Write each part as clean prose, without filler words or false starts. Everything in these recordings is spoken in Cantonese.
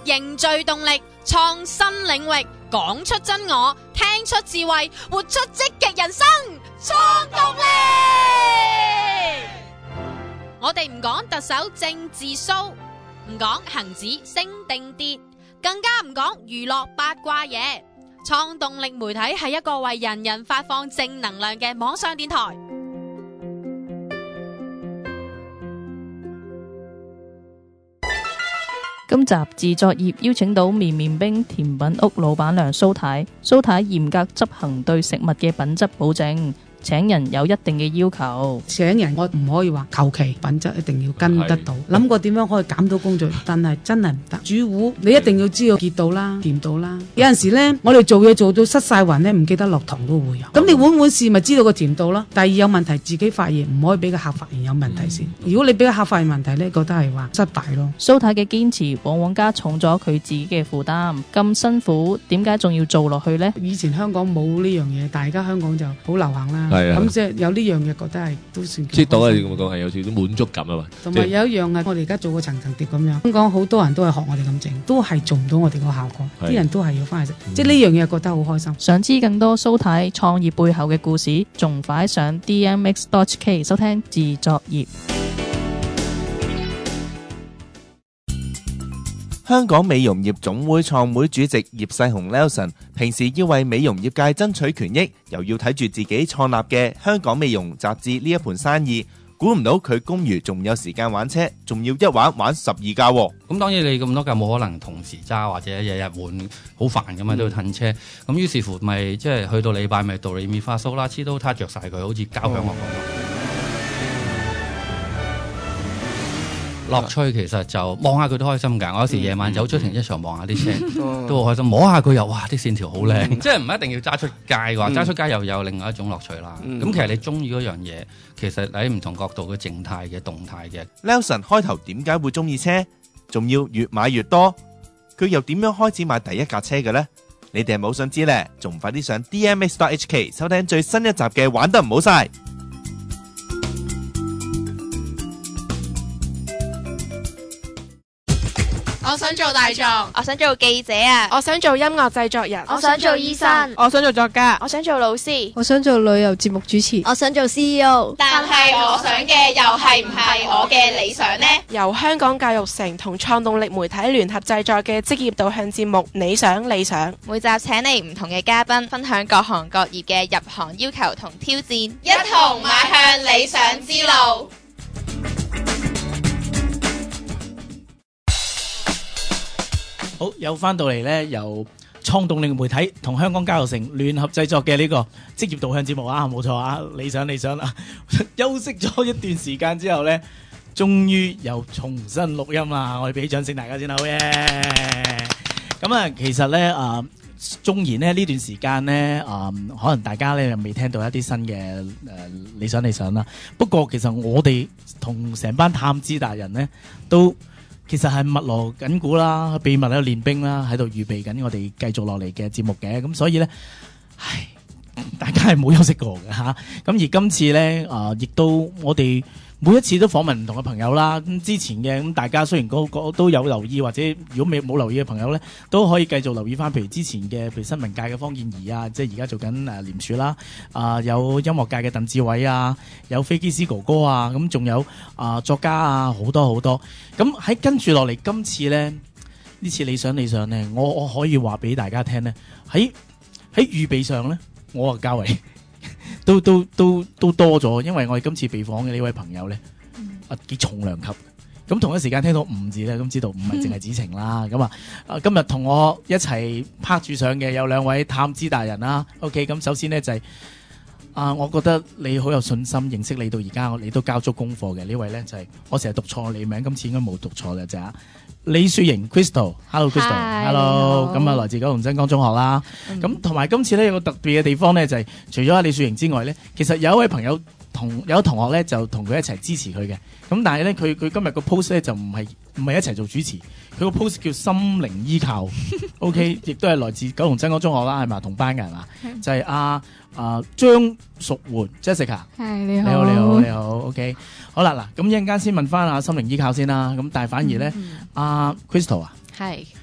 凝聚動力，創新領域，講出真我，聽出智慧，活出積極人生，創動力。我哋唔講特首政治騷，唔講恒指升定跌，更加唔講娛樂八卦嘢。創動力媒體係一個為人人發放正能量嘅網上電台。 今集自作業邀請到綿綿冰甜品屋老闆娘蘇太。蘇太嚴格執行對食物嘅品質保證，請人有一定嘅要求。 請人我唔可以話求其，品質一定要跟得到。諗過點樣可以減到工序，但係真係唔得。煮糊你一定要知道結到啦，甜到啦。有陣時呢，我哋做嘢做到失晒魂呢，唔記得落糖都會有。咁你碗試咪知道個甜度咯。第二有問題自己發現，唔可以俾個客發現有問題先。如果你俾個客發現問題呢，覺得係話失敗咯。 蘇太嘅堅持往往加重咗佢自己嘅負擔。咁辛苦，點解仲要做落去呢？ 以前香港冇呢樣嘢，但係而家香港就好流行啦。咁即係有呢樣嘢，覺得係都算知道啊！你咁講係有少少滿足感啊嘛。 同埋有一樣係我哋而家做個層層疊咁樣，香港好多人都係學我哋咁整，都係做唔到我哋個效果。啲人都係要翻去食，即係呢樣嘢覺得好開心。 想知更多蘇太創業背後嘅故事，仲快上 DMX.HK 收聽自作業。 香港美容業總會創會主席葉世雄 Nelson 平時要為美容業界爭取權益，又要睇住自己創立嘅香港美容雜誌呢一盤生意，估唔到佢公餘仲有時間玩車，仲要一玩12架。 咁當然你咁多架冇可能同時揸，或者日日換，好煩噶嘛，都要褪車。咁於是乎咪即係去到禮拜咪到你咪花蘇啦，黐都撻着晒佢，好似交響樂咁。樂趣其實就望下佢都開心㗎，我有時夜晚走出停車場望下啲車都好開心，摸下佢又哇啲線條好靚，即係唔一定要揸出街嘅話，揸出街又有另外一種樂趣啦。咁其實你中意嗰樣嘢，其實喺唔同角度嘅靜態嘅動態嘅。 Nelson 開頭點解會中意車，仲要越買越多？佢又點樣開始買第一架車嘅呢？你哋係冇想知呢？仲快啲上 DMX.HK 收聽最新一集嘅玩得唔好晒。 我想做大狀， 我想做記者啊， 我想做音樂製作人， 我想做醫生， 我想做作家， 我想做老師， 我想做旅遊節目主持， 我想做 CEO。 但係我想嘅又係唔係我嘅理想呢？ 由香港教育城同創動力媒體聯合製作嘅職業導向節目《理想理想》， 每集請嚟唔同嘅嘉賓，分享各行各業嘅入行要求同挑戰， 一同邁向理想之路。 好，又翻到嚟咧，由創動力媒體同香港教育城聯合製作嘅呢個職業導向節目啊，冇錯啊，理想理想啊！休息咗一段時間之後咧，終於又重新錄音啦！我哋俾掌聲大家先啦，好耶！咁啊，其實咧縱然咧呢段時間咧可能大家咧又未聽到一啲新嘅理想理想啦。不過其實我哋同成班探知達人咧都其實係密鑼緊鼓啦，秘密喺度練兵啦，喺度預備緊我哋繼續落嚟嘅節目嘅。咁所以咧，大家係冇休息過嘅嚇。咁而今次咧亦都我哋每一次都訪問唔同嘅朋友啦。咁之前嘅咁大家雖然個都有留意，或者如果冇留意嘅朋友咧，都可以繼續留意翻。譬如之前嘅，譬如新聞界嘅方健儀啊，即係而家做緊廉署啦。有音樂界嘅鄧志偉啊，有飛機師哥哥啊，咁仲有作家啊，好多好多。咁喺跟住落嚟，今次咧呢次理想理想咧，我可以話俾大家聽咧，喺預備上咧，我啊較為都多咗，因為我哋今次被訪嘅呢位朋友咧，幾重量級。咁同一時間聽到5字咧，咁知道唔係淨係子晴啦。咁今日同我一齊拍住上嘅有2位探知達人啦。OK， 咁首先咧就係我覺得你好有信心，認識你到而家，你都交足功課嘅呢位咧就係我成日讀錯你名，今次應該冇讀錯嘅啫。李雪瑩 Crystal，Hello Crystal，Hello， 咁來自九龍真光中學啦。咁同埋今次咧有個特別嘅地方咧，就係除咗李雪瑩之外咧，其實有一位朋友有同學咧就同佢一齊支持佢嘅。咁但係咧佢今日個 post 咧就唔係一齊做主持，佢個 post 叫心靈依靠，OK， 亦都係來自九龍真光中學啦，係嘛，同班嘅係嘛，就係張淑媛 Jessica， 你好 ，OK， 好啦嗱，咁一陣間先問翻心靈依靠先啦，咁但係反而咧Crystal 係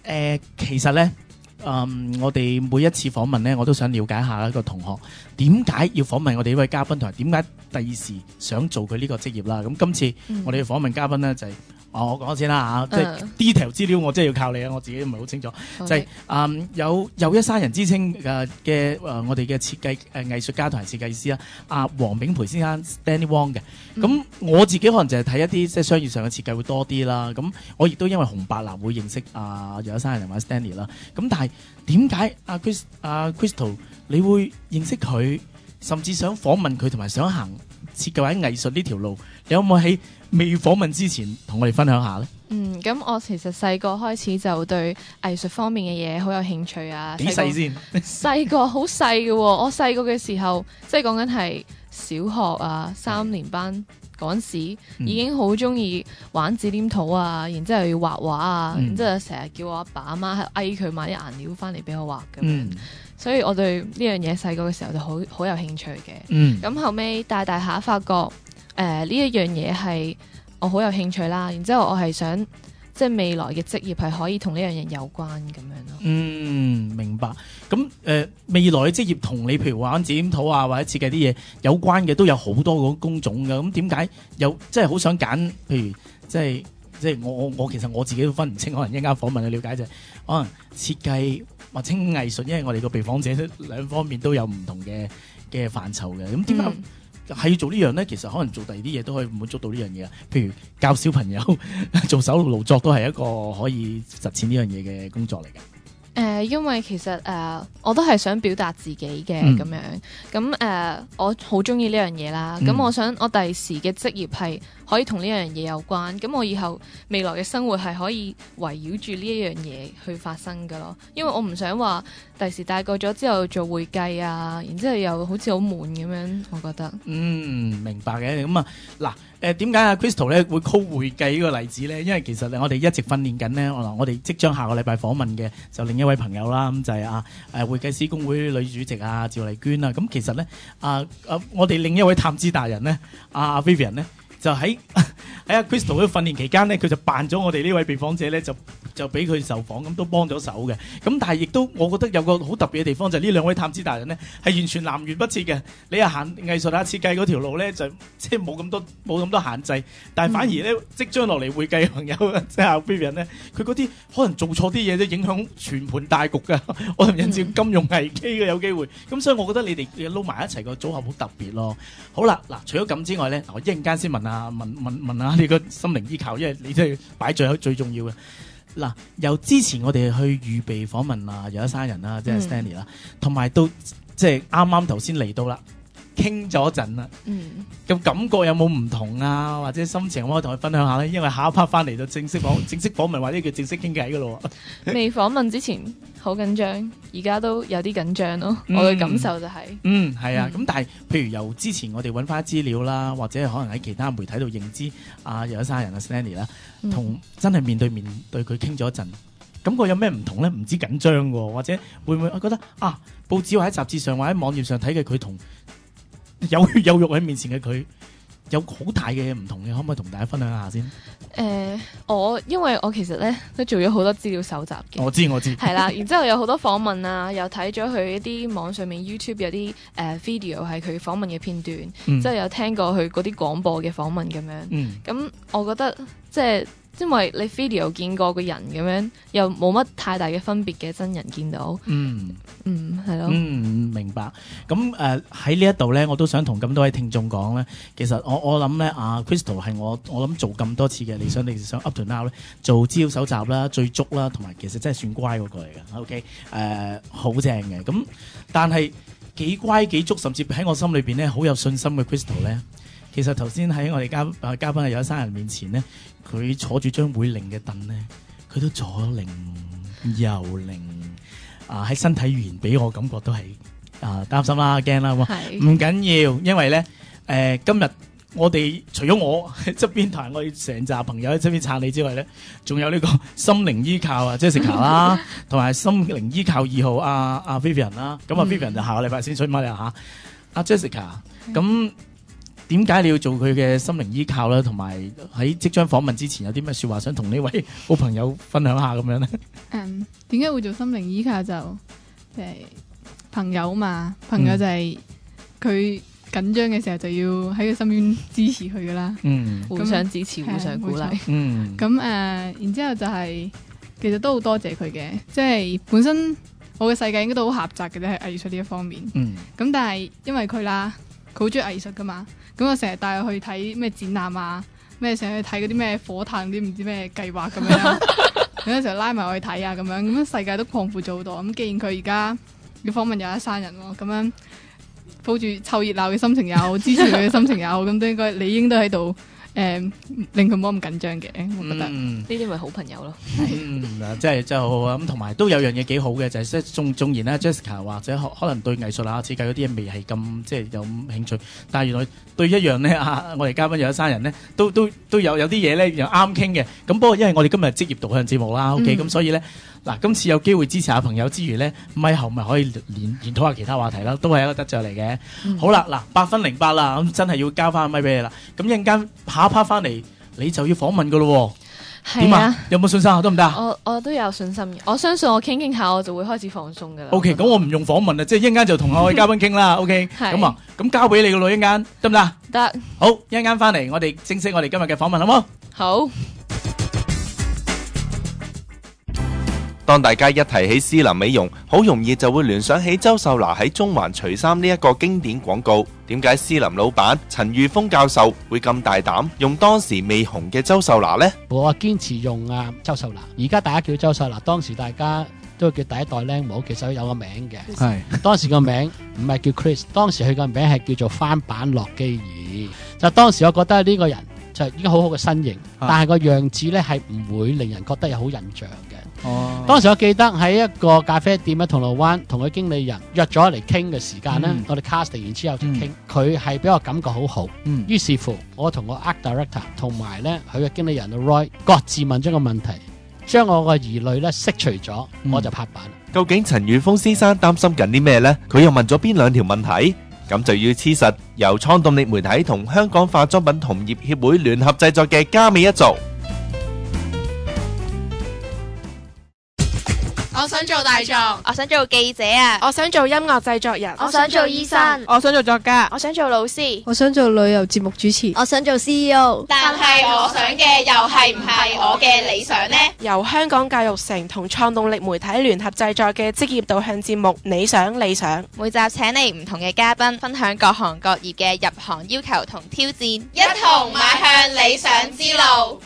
其實咧，我哋每一次訪問咧，我都想了解下一個同學點解要訪問我哋呢位嘉賓，同埋點解第二時想做佢呢個職業啦。咁今次我哋嘅訪問嘉賓咧就係、我講先啦嚇，即係 detail 資料我真係要靠你啊，我自己唔係好清楚。就係、有一山人之稱嘅我哋嘅設計藝術家同埋設計師啦，阿黃炳培先生 Stanley Wong 嘅。咁我自己可能就係睇一啲即係商業上嘅設計會多啲啦。咁我亦都因為紅白藍會認識有一山人或者 Stanley 啦。咁但係點解阿 Crystal 你會認識佢，甚至想訪問佢同埋想行設計或者藝術呢條路？你可唔可以喺未訪問之前同我哋分享下呢？ 咁我其實細個開始就對藝術方面嘅嘢好有興趣啊。 幾細先？ 細個好細嘅喎，我細個嘅時候即係講緊係小學啊3年班嗰陣時，已經好中意玩紙黏土啊，然之後要畫畫啊，然之後成日叫我阿爸阿媽喺嗌佢買啲顏料翻嚟俾我畫咁樣。所以我對呢樣嘢細個嘅時候就好有興趣嘅。咁後尾大下發覺呢一樣嘢係我好有興趣啦，然之後我係想即係未來嘅職業係可以同呢樣嘢有關咁樣咯。明白。咁未來嘅職業同你譬如玩紙黏土啊或者設計啲嘢有關嘅都有好多個工種㗎。咁點解有即係好想揀？譬如即係我其實我自己都分唔清，可能一陣間訪問去了解就係可能設計或者藝術，因為我哋個被訪者兩方面都有唔同嘅範疇嘅。咁點解係要做呢樣咧？其實可能做第二啲嘢都可以滿足到呢樣嘢啊。譬如教小朋友做手勞作都係一個可以實踐呢樣嘢嘅工作嚟嘅。 因為其實我都係想表達自己嘅咁樣，咁我好中意呢樣嘢啦。咁我想我第時嘅職業係可以同呢樣嘢有關，咁我以後未來嘅生活係可以圍繞住呢一樣嘢去發生㗎咯。因為我唔想話第時大個咗之後做會計啊，然之後又好似好悶咁樣，我覺得。 明白嘅。咁嗱。點解阿 Crystal 咧會 call 會計呢個例子咧？因為其實我哋一直訓練緊咧，我哋即將下個禮拜訪問嘅就另一位朋友啦，咁就係會計師公會女主席趙麗娟啦。咁其實咧我哋另一位探資達人咧，阿 Vivian 咧就喺阿 Crystal 嘅訓練期間咧，佢就扮咗我哋呢位被訪者咧，就俾佢受訪，咁都幫咗手嘅。咁但係亦都我覺得有個好特別嘅地方就係呢兩位探資達人咧係完全南轅北轍嘅。你係行藝術設計嗰條路咧，就即係冇咁多限制，但係反而咧即將落嚟會計朋友即係阿 Vivian 咧，佢嗰啲可能做錯啲嘢都影響全盤大局㗎，我同引致金融危機嘅有機會。咁所以我覺得你哋撈埋一齊個組合好特別咯。好啦，嗱，除咗咁之外咧，我一陣間先問下你個心靈依靠，因為你真係擺最重要嘅。嗱，由之前我哋去預備訪問有一山人啦，即係 Stanley 啦，同埋到即係啱啱頭先嚟到啦，傾咗陣啦，咁感覺有冇唔同啊？或者心情可唔可以同佢分享下咧？因為下一 part 翻嚟就正式訪問或者叫正式傾偈噶咯。 未訪問之前好緊張，而家都有啲緊張咯。我嘅感受就係係啊。咁但係譬如由之前我哋揾翻資料啦，或者可能喺其他媒體度認知有一山人Stanley 啦，同真係面對面對佢傾咗一陣，感覺有咩唔同咧？唔知緊張喎，或者會唔會覺得報紙或者雜誌上或者網頁上睇嘅佢同有血有肉喺面前嘅佢有好大嘅唔同嘅，可唔可以同大家分享下先？ 因為我其實咧都做咗好多資料搜集嘅。我知係啦，然之後有好多訪問啊，又睇咗佢一啲網上面 YouTube 有啲video 係佢訪問嘅片段，即係有聽過佢嗰啲廣播嘅訪問咁樣。咁我覺得即係因為你 video 見過個人咁樣，又冇乜太大嘅分別嘅，真人見到。係咯。 明白。咁喺呢一度咧，我都想同咁多位聽眾講咧，其實我諗咧Crystal 係我諗做咁多次嘅你想 up to now 咧，做資料搜集啦、最足啦，同埋其實真係算乖嗰個嚟嘅。OK， 好正嘅。咁但係幾乖幾足，甚至喺我心裏邊咧好有信心嘅 Crystal 咧，其實頭先喺我哋嘉賓有一山人面前咧，佢坐住張會擰嘅凳咧，佢都左擰右擰。喺身體語言俾我感覺都係擔心啦、驚啦，唔緊要，因為咧今日我哋除咗我喺側邊同我哋成紮朋友喺側邊撐你之外咧，仲有呢個心靈依靠Jessica 啦，同埋心靈依靠2號阿 Vivian 啦。咁Vivian 就下個禮拜先出麥啦嚇。Jessica，咁點解你要做佢嘅心靈依靠啦？同埋喺即將訪問之前有啲咩説話想同呢位好朋友分享下咁樣咧？ 點解會做心靈依靠就即係朋友嘛？朋友就係佢緊張嘅時候就要喺佢身邊支持佢噶啦。 互相支持，互相鼓勵。 咁然之後就係其實都好多謝佢嘅，即係本身我嘅世界應該都好狹窄嘅啫，係藝術呢一方面。咁但係因為佢啦，佢好中意藝術噶嘛，咁我成日帶佢去睇咩展覽啊，咩成日去睇嗰啲咩火炭啲唔知咩計劃咁樣，有時候拉埋我去睇啊咁樣世界都擴闊咗好多。咁既然佢而家要訪問有一山人喎，咁樣抱住湊熱鬧嘅心情有，支持佢嘅心情有，咁都應該理應都喺度。令佢冇咁緊張嘅，我覺得呢啲咪好朋友咯。 即係就咁，同埋都有樣嘢幾好嘅，就係縱然咧 Jessica 或者可能對藝術啊設計嗰啲嘢未係咁即係有興趣，但係原來對一樣咧我哋嘉賓有一山人咧都有啲嘢咧又啱傾嘅。咁不過因為我哋今日職業導向節目啦，OK，咁所以咧嗱，今次有機會支持下朋友之餘咧，咪後咪可以研討下其他話題啦，都係一個得著嚟嘅。好啦，嗱8分08啦，咁真係要交翻個咪俾你啦。咁一陣間下一 part 翻嚟，你就要訪問噶咯喎。點啊？有冇信心啊？得唔得？ 我都有信心嘅，我相信我傾傾下，我就會開始放鬆噶啦。 OK，咁我唔用訪問啦，即係一陣間就同我嘅嘉賓傾啦。OK，咁交俾你個咯，一陣間得唔得？ 得。 好，一陣間翻嚟，我哋正式我哋今日嘅訪問，好冇？ 好。 當大家一提起斯林美容，好容易就會聯想起周秀娜喺中環除衫呢一個經典廣告。點解斯林老闆陳裕峰教授會咁大膽用當時未紅嘅周秀娜呢？ 我堅持用周秀娜，而家大家叫周秀娜，當時大家都叫第一代靚模，其實佢有個名嘅。係當時個名唔係叫 Chris， 當時佢個名係叫做翻版洛基爾。就當時我覺得呢個人就已經好好嘅身形，但係個樣子咧係唔會令人覺得有好印象嘅。當時我記得喺一個咖啡店喺銅鑼灣同佢經理人約咗嚟傾嘅時間咧，我哋 casting 完之後就傾，佢係俾我感覺好好。於是乎，我同我 art director 同埋咧佢嘅經理人 Roy 各自問咗個問題，將我個疑慮咧釋除咗，我就拍板。 究竟陳裕峰先生擔心緊啲咩呢？佢又問咗邊兩條問題？咁就要黐實由創動力媒體同香港化妝品同業協會聯合製作嘅加美一族。 我想做大狀， 我想做記者啊， 我想做音樂製作人， 我想做醫生， 我想做作家， 我想做老師， 我想做旅遊節目主持， 我想做 CEO。 但係我想嘅又係唔係我嘅理想呢？ 由香港教育城同創動力媒體聯合製作嘅職業導向節目《你想理想》， 每集請嚟唔同嘅嘉賓，分享各行各業嘅入行要求同挑戰，一同邁向理想之路。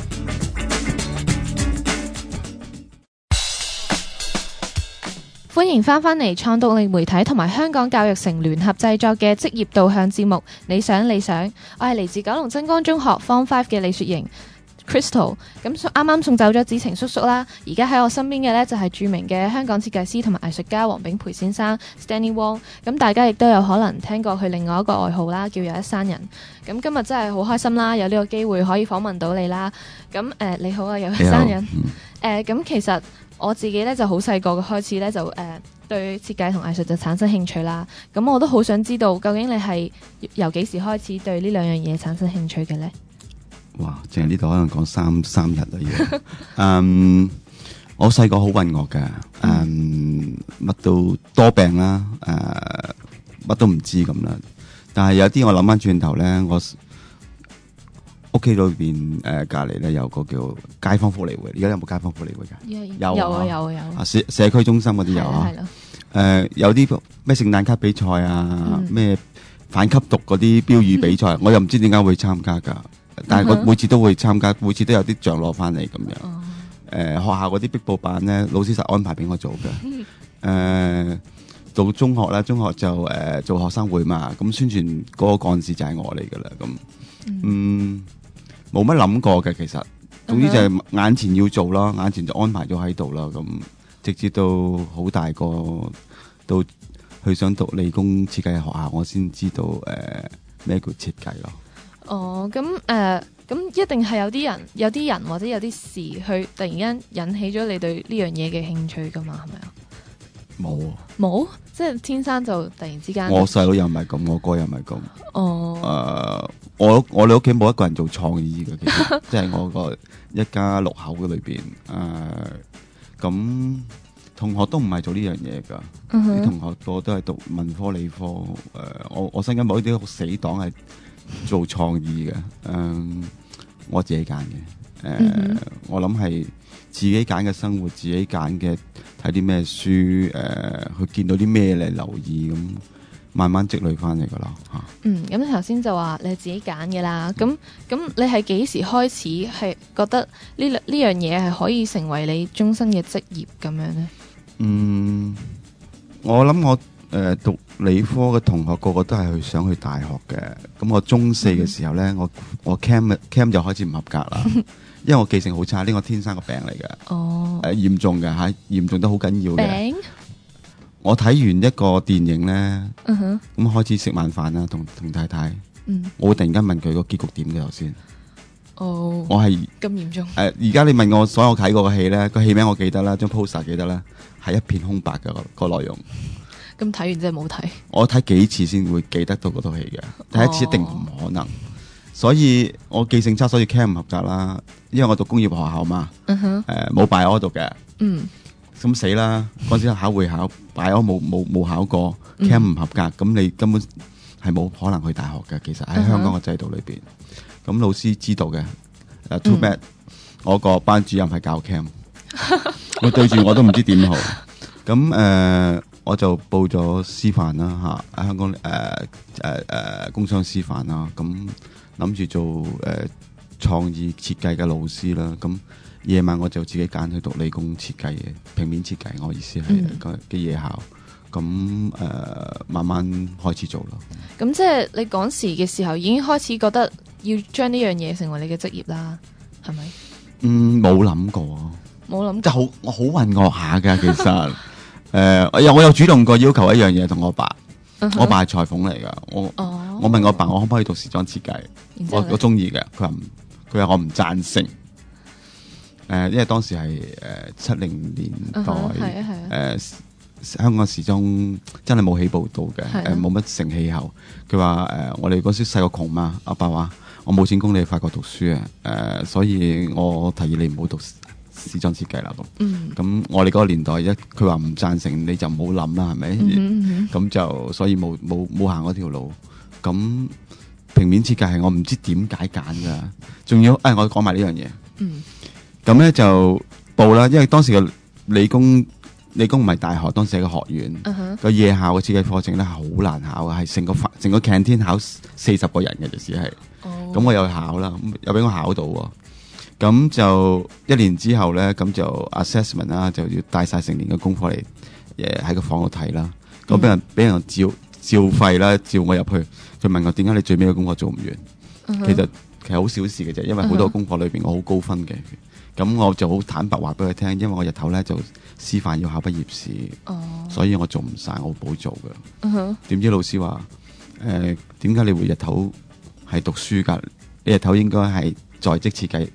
歡迎翻返嚟創動力媒體同埋香港教育城聯合製作嘅職業導向節目《你想理想》，我係嚟自九龍真光中學 Form 5嘅李雪瑩 Crystal。咁啱啱送走咗子晴叔叔啦，而家喺我身邊嘅呢，就係著名嘅香港設計師同埋藝術家黃炳培先生 Stanley Wong。咁大家亦都有可能聽過佢另外一個外號啦，叫有一山人。咁今日真係好開心啦，有呢個機會可以訪問到你啦。咁你好啊，有一山人。咁其實我自己咧就好細個嘅開始咧就對設計同藝術就產生興趣啦。咁我都好想知道，究竟你係由幾時開始對呢兩樣嘢產生興趣嘅呢？ 哇！淨係呢度可能講三日啦要。我細個好混樂嘅，乜都多病啦，乜都唔知咁啦。但係有啲我諗翻轉頭咧，我屋企裏邊隔離咧有個叫街坊福利會，而家有冇街坊福利會㗎？有社區中心嗰啲有啊。有啲咩聖誕卡比賽啊，咩反吸毒嗰啲標語比賽，我又唔知點解會參加㗎。但係我每次都會參加，每次都有啲獎攞翻嚟咁樣。學校嗰啲壁報版咧，老師實安排俾我做嘅。到中學啦，中學就做學生會嘛，咁宣傳嗰個幹事就係我嚟㗎啦。咁冇乜諗過嘅，其實總之就係眼前要做啦，眼前就安排咗喺度啦。咁直至到好大個，到去想讀理工設計學校，我先知道咩叫設計咯。 咁一定係有啲人或者有啲事去突然間引起咗你對呢樣嘢嘅興趣噶嘛？係咪啊？ 冇，即係天生就突然之間。 我細佬又唔係咁，我哥又唔係咁。 哦。 我哋屋企冇一個人做創意嘅，其實即係我個一家六口嘅裏邊，咁同學都唔係做呢樣嘢㗎。啲同學個都係讀文科理科。我身邊冇啲死黨係做創意嘅。我自己揀嘅。我諗係自己揀嘅生活，自己揀嘅睇啲咩書，去見到啲咩嚟留意咁。慢慢積累翻嚟噶啦嚇。 咁頭先就話你自己揀嘅啦。咁你係幾時開始係覺得呢樣嘢係可以成為你終身嘅職業咁樣呢？ 我諗我讀理科嘅同學個個都係想去大學嘅。咁我中四嘅時候呢，我 cam 就開始唔合格啦，因為我記性好差，呢個天生個病嚟嘅。哦。嚴重嘅嚇，嚴重得好緊要嘅。病？我睇完一個電影呢，咁開始食晚飯啦，同太太，我會突然間問佢個結局點嘅頭先。我係咁嚴重。 而家你問我所有睇過嘅戲呢，個戲名我記得啦，張 poster 記得啦，係一片空白嘅個內容。 咁睇完真係冇睇。我睇幾次先會記得到嗰套戲嘅，第一次一定唔可能。所以我記性差，所以 cam 唔合格啦。因為我讀工業學校嘛，冇拜我讀嘅。咁死啦！嗰陣時考會考，擺我冇考過 ，cam 唔合格，咁你根本係冇可能去大學嘅。其實喺香港嘅制度裏邊，咁老師知道嘅。too bad，我個班主任係教 cam，我對住我都唔知點好。咁我就報咗師範啦嚇，香港工商師範啦。咁諗住做創意設計嘅老師啦。咁夜晚我就自己揀去讀理工設計嘅平面設計，我意思係嘅夜校，咁慢慢開始做咯。 咁即係你嗰時嘅時候已經開始覺得要將呢樣嘢成為你嘅職業啦，係咪？ 冇諗過， 冇諗過。 就我好混噩下噶，其實我有主動過要求一樣嘢同我爸，我爸係裁縫嚟噶，我問我爸我可唔可以讀時裝設計，我中意嘅，佢話我唔贊成。因為當時係70年代，香港時裝真係冇起步到嘅，冇乜成氣候。佢話我哋嗰時細個窮嘛，阿爸話我冇錢供你去法國讀書啊，所以我提議你唔好讀時裝設計啦。咁我哋嗰個年代佢話唔贊成，你就唔好諗啦，係咪？咁就所以冇行嗰條路。咁平面設計係我唔知點解揀㗎，仲要我講埋呢樣嘢。咁咧就報啦，因為當時嘅理工唔係大學，當時係個學院，個夜校嘅設計課程咧係好難考嘅，係成個 canteen 考40個人嘅，只係。咁我又考啦，又俾我考到喎。咁就1年之後咧，咁就 assessment 啦，就要帶晒成年嘅功課嚟，喺個房度睇啦。咁俾人照肺啦，照我入去。佢問我點解你最尾嘅功課做唔完？其實好小事嘅啫，因為好多功課裏邊我好高分嘅。咁我就好坦白話俾佢聽，因為我日頭咧就師範要考畢業試，所以我做唔晒，我冇做嘅。點知老師話點解你會日頭係讀書㗎？你日頭應該係在職設計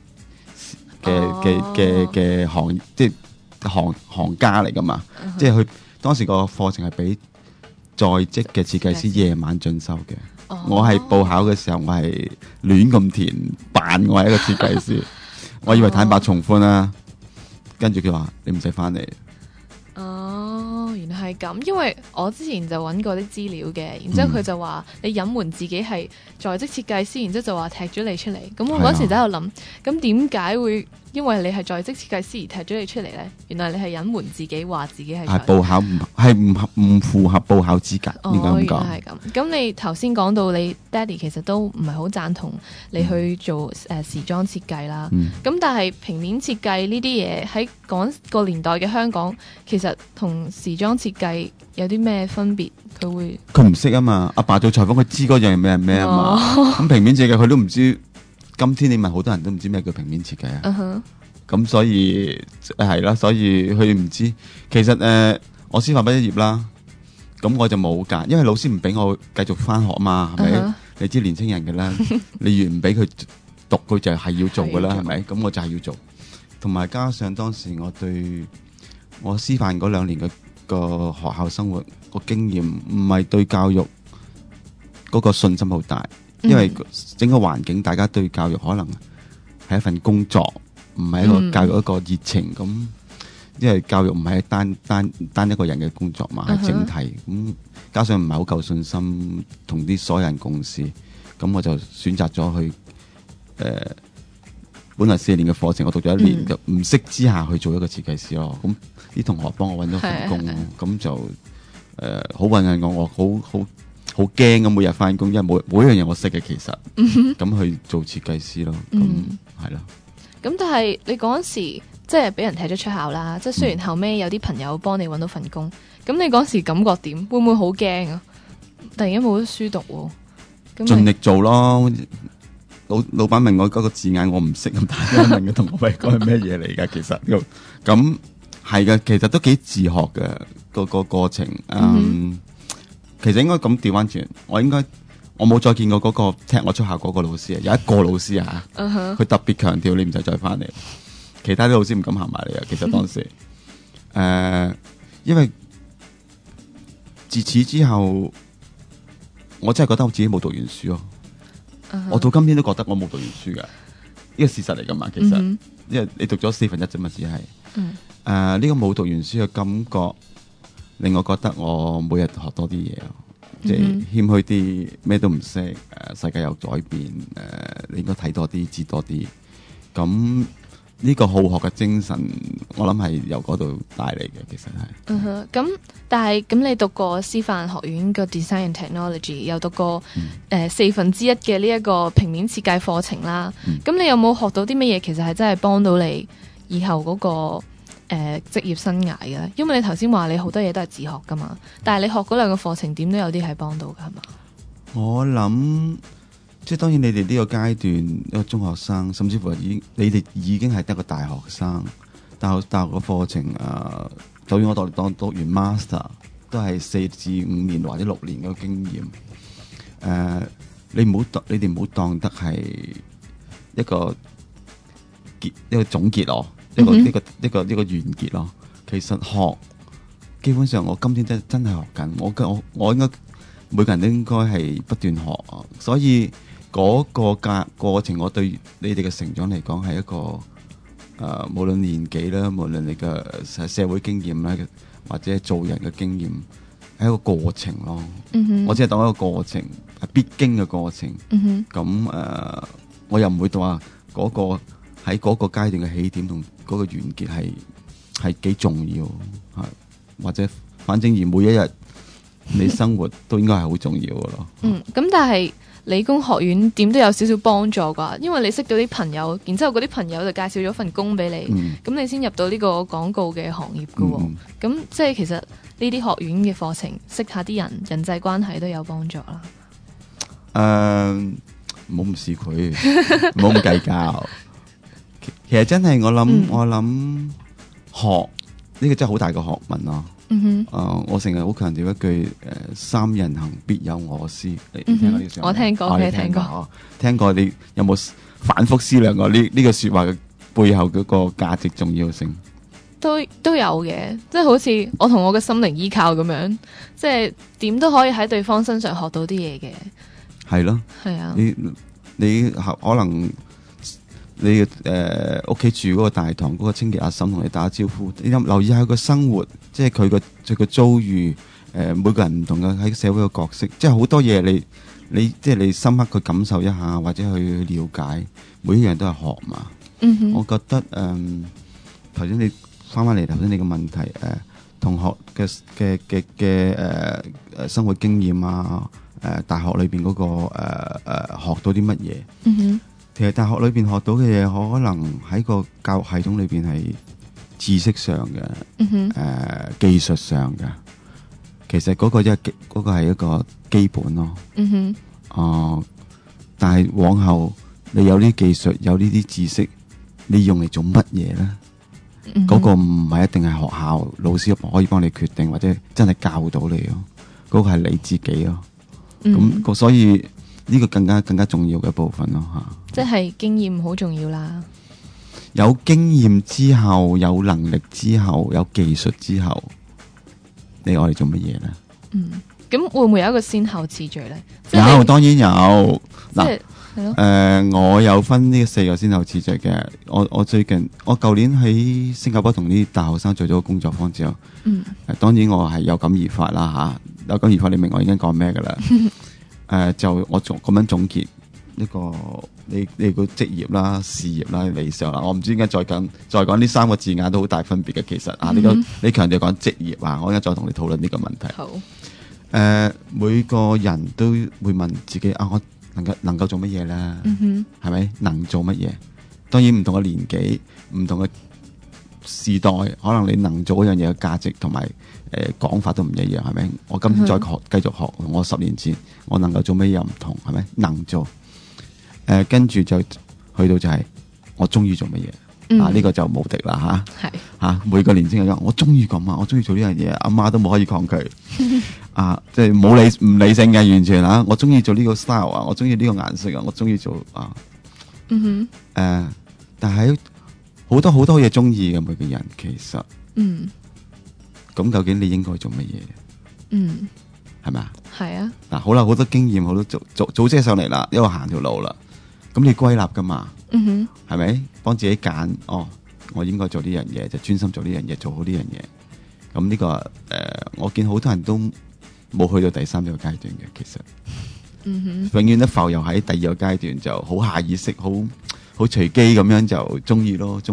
嘅行，即係行家嚟㗎嘛。即係佢當時個課程係俾在職嘅設計師夜晚進修嘅。我係報考嘅時候，我係亂咁填扮我係一個設計師。我以為坦白從寬啦，跟住佢話你唔使翻嚟。 原來係咁，因為我之前就揾過啲資料嘅，然之後佢就話你隱瞞自己係在職設計師，然之後就話踢咗你出嚟。咁我嗰時就喺度諗，咁點解會因為你係在職設計師而踢咗你出嚟呢？原來你係隱瞞自己，話自己係報考唔符合報考資格，應該咁講。 原來係咁。咁你頭先講到你爹哋其實都唔係好贊同你去做時裝設計啦。咁但係平面設計呢啲嘢喺嗰個年代嘅香港，其實同時裝設計有啲咩分別？佢唔識啊嘛，阿爸做裁縫，佢知嗰樣嘢咩係咩啊嘛。咁平面設計佢都唔知。今天你問好多人都唔知咩叫平面設計啊。咁所以係啦，所以佢唔知。其實我師範畢業啦，咁我就冇揀，因為老師唔俾我繼續翻學嘛，係咪？你知年青人嘅啦，你越唔俾佢讀，佢就係要做嘅啦，係咪？咁我就係要做。同埋加上當時我對我師範嗰2年嘅個學校生活個經驗，唔係對教育嗰個信心好大，因為整個環境大家對教育可能係一份工作，唔係一個教育一個熱情咁。因為教育唔係單一個人嘅工作嘛，係整體咁，加上唔係好夠信心同啲所有人共事，咁我就選擇咗去本來4年嘅課程，我讀咗1年，就唔識之下去做一個設計師咯。咁啲同學幫我揾咗份工，咁就好運氣我好驚咁每日翻工，因為每一樣嘢我識嘅其實，咁去做設計師咯，咁係咯。咁但係你嗰陣時。即係俾人踢咗出校啦，即係雖然後尾有啲朋友幫你揾到份工，咁你嗰時感覺點？會唔會好驚啊？突然間冇得書讀喎， 盡力做咯。老闆問我嗰個字眼，我唔識咁，大家問嘅同學喂，講係咩嘢嚟㗎？其實咁係嘅，其實都幾自學嘅個過程。其實應該咁調翻轉，我冇再見過嗰個踢我出校嗰個老師啊，有一個老師啊，佢特別強調你唔使再翻嚟。其他啲老師唔敢行埋嚟啊！其實當時，因為自此之後，我真係覺得我自己冇讀完書咯。我到今天都覺得我冇讀完書㗎，呢個事實嚟㗎嘛。其實，因為你讀咗1/4啫嘛，只係。呢個冇讀完書嘅感覺，令我覺得我每日學多啲嘢，即係謙虛啲，咩都唔識。世界有改變，你應該睇多啲，知多啲。咁呢個好學嘅精神，我諗係由嗰度帶嚟嘅，其實係。 咁但係咁你讀過師範學院嘅 Design and Technology， 又讀過1/4嘅呢一個平面設計課程啦。咁你有冇學到啲乜嘢？其實係真係幫到你以後嗰個職業生涯嘅？因為你頭先話你好多嘢都係自學噶嘛，但係你學嗰2個課程點都有啲係幫到噶，係嘛？我諗。 即係當然，你哋呢個階段一個中學生，甚至乎你哋已經係得個大學生，大學個課程就算我讀完 master 都係4至5年或者6年嘅經驗。你哋唔好當得係一個總結咯，一個完結咯。其實學基本上我今天真係學緊，我應該每個人都應該係不斷學，所以。嗰個過程，我對你哋嘅成長嚟講係一個無論年紀啦，無論你嘅社會經驗啦，或者做人嘅經驗，係一個過程咯。我只係當一個過程，係必經嘅過程。咁我又唔會話嗰個喺嗰個階段嘅起點同嗰個完結係幾重要，或者反正而每一日你生活都應該係好重要嘅咯。 咁但係。理工學院點都有少少幫助啩，因為你識到啲朋友，然之後嗰啲朋友就介紹咗份工俾你，咁你先入到呢個廣告嘅行業㗎。咁即係其實呢啲學院嘅課程，識下啲人際關係都有幫助啦。 唔好咁試佢，唔好咁計較。其實真係我諗學呢個真係好大個學問咯。我成日好強調一句三人行必有我師。你聽過呢句說話？ 我聽過，你聽過？ 聽過？你有冇反覆思量過呢個說話嘅背後嗰個價值重要性？ 都有嘅，即係好似我同我嘅心靈依靠咁樣，即係點都可以喺對方身上學到啲嘢嘅。係咯，係啊。你可能你屋企住嗰個大堂嗰個清潔阿嬸同你打招呼，你留意下佢個生活，即係佢個遭遇，每個人唔同嘅喺社會嘅角色，即係好多嘢你即係你深刻去感受一下，或者去了解，每一樣都係學嘛。我覺得頭先你翻嚟頭先你嘅問題，同學嘅生活經驗啊，大學裏邊嗰個學到啲乜嘢？其實大學裏邊學到嘅嘢，可能喺個教育系統裏邊係知識上嘅，技術上嘅。其實嗰個係一個基本咯。但係往後你有呢啲技術，有呢啲知識，你用嚟做乜嘢咧？嗰個唔係一定係學校老師可以幫你決定，或者真係教到你咯。嗰個係你自己咯。咁所以呢個更加重要嘅一部分咯吓。 即係經驗好重要啦。 有經驗之後，有能力之後，有技術之後， 你愛嚟做乜嘢咧？ 咁會唔會有一個先後次序咧？ 有，當然有。嗱， 係咯。 我有分呢4個先後次序嘅。我舊年喺新加坡同啲大學生做咗個工作坊之後，當然我係有感而發啦嚇，有感而發，你明我已經講咩噶啦？就我咁樣總結一個你個職業啦、事業啦、理想啦，我唔知點解再講呢3個字眼都好大分別嘅。其實你強調講職業啊，我而家再同你討論呢個問題。 好。 每個人都會問自己我能夠做乜嘢咧？係咪能做乜嘢？當然唔同嘅年紀、唔同嘅時代，可能你能做嗰樣嘢嘅價值同埋講法都唔一樣，係咪？我今次再繼續學，我10年前我能夠做乜嘢又唔同，係咪？能做跟住就去到就係我中意做乜嘢呢個就無敵啦嚇！每個年輕人講我中意咁啊，我中意做呢樣嘢，阿媽都冇可以抗拒即係唔理性嘅完全我中意做呢個 style 我中意呢個顏色我中意做但係好多嘢中意嘅每個人其實咁究竟你應該做乜嘢？係咪啊？係啊！嗱，好啦，好多經驗，好多組織上嚟啦，一路行條路啦，咁你歸納噶嘛？係咪？幫自己揀我應該做呢樣嘢，就專心做呢樣嘢，做好呢樣嘢。咁呢個我見好多人都冇去到第3個階段嘅，其實永遠都浮游喺第2個階段，就好下意識，好隨機咁樣就中意咯。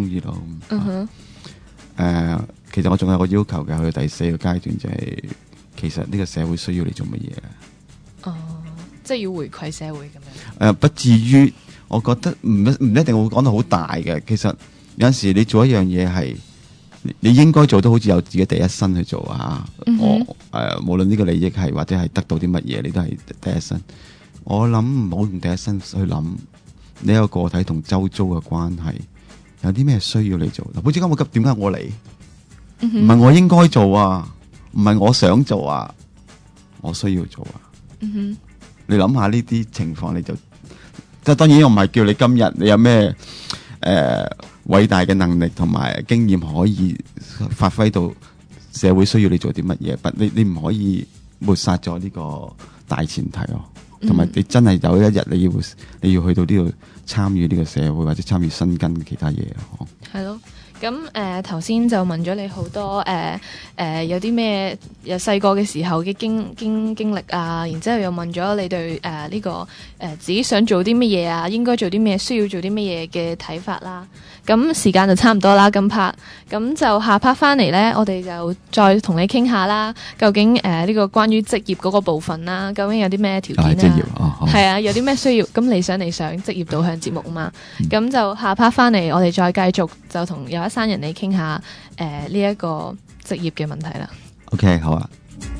其實我仲有個要求嘅，去到第4個階段就係其實呢個社會需要你做乜嘢？ 即係要回饋社會咁樣。 不至於，我覺得唔一定會講到好大嘅。其實有陣時你做一樣嘢係你應該做，都好似有自己第一身去做無論呢個利益係或者係得到啲乜嘢，你都係第一身。我諗唔好用第一身去諗你一個個體同周遭嘅關係，有啲咩需要你做。嗱，好似咁，點解我嚟？唔係我應該做啊，唔係我想做啊，我需要做啊。你諗下呢啲情況，你就即係當然我唔係叫你今日你有咩偉大嘅能力同埋經驗可以發揮到社會需要你做啲乜嘢，你唔可以抹殺咗呢個大前提咯。同埋你真係有一日你要去到呢度參與呢個社會或者參與新跟其他嘢咯。 係咯。咁頭先就問咗你好多有啲咩由細個嘅時候嘅經歷啊，然之後又問咗你對呢個自己想做啲乜嘢啊，應該做啲咩，需要做啲乜嘢嘅睇法啦。咁時間就差唔多啦，今 part 咁就下 part 翻嚟呢，我哋就再同你傾下啦。究竟呢個關於職業嗰個部分啦，究竟有啲咩條件啊？係啊，有啲咩需要？咁理想職業導向節目啊嘛。咁就下 part 翻嚟，我哋再繼續就同有一山人嚟傾下呢一個職業嘅問題啦。 OK， 好啊。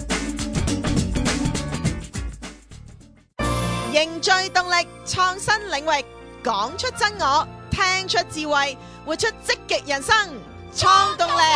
凝聚動力，創新領域，講出真我，聽出智慧，活出積極人生，創動力。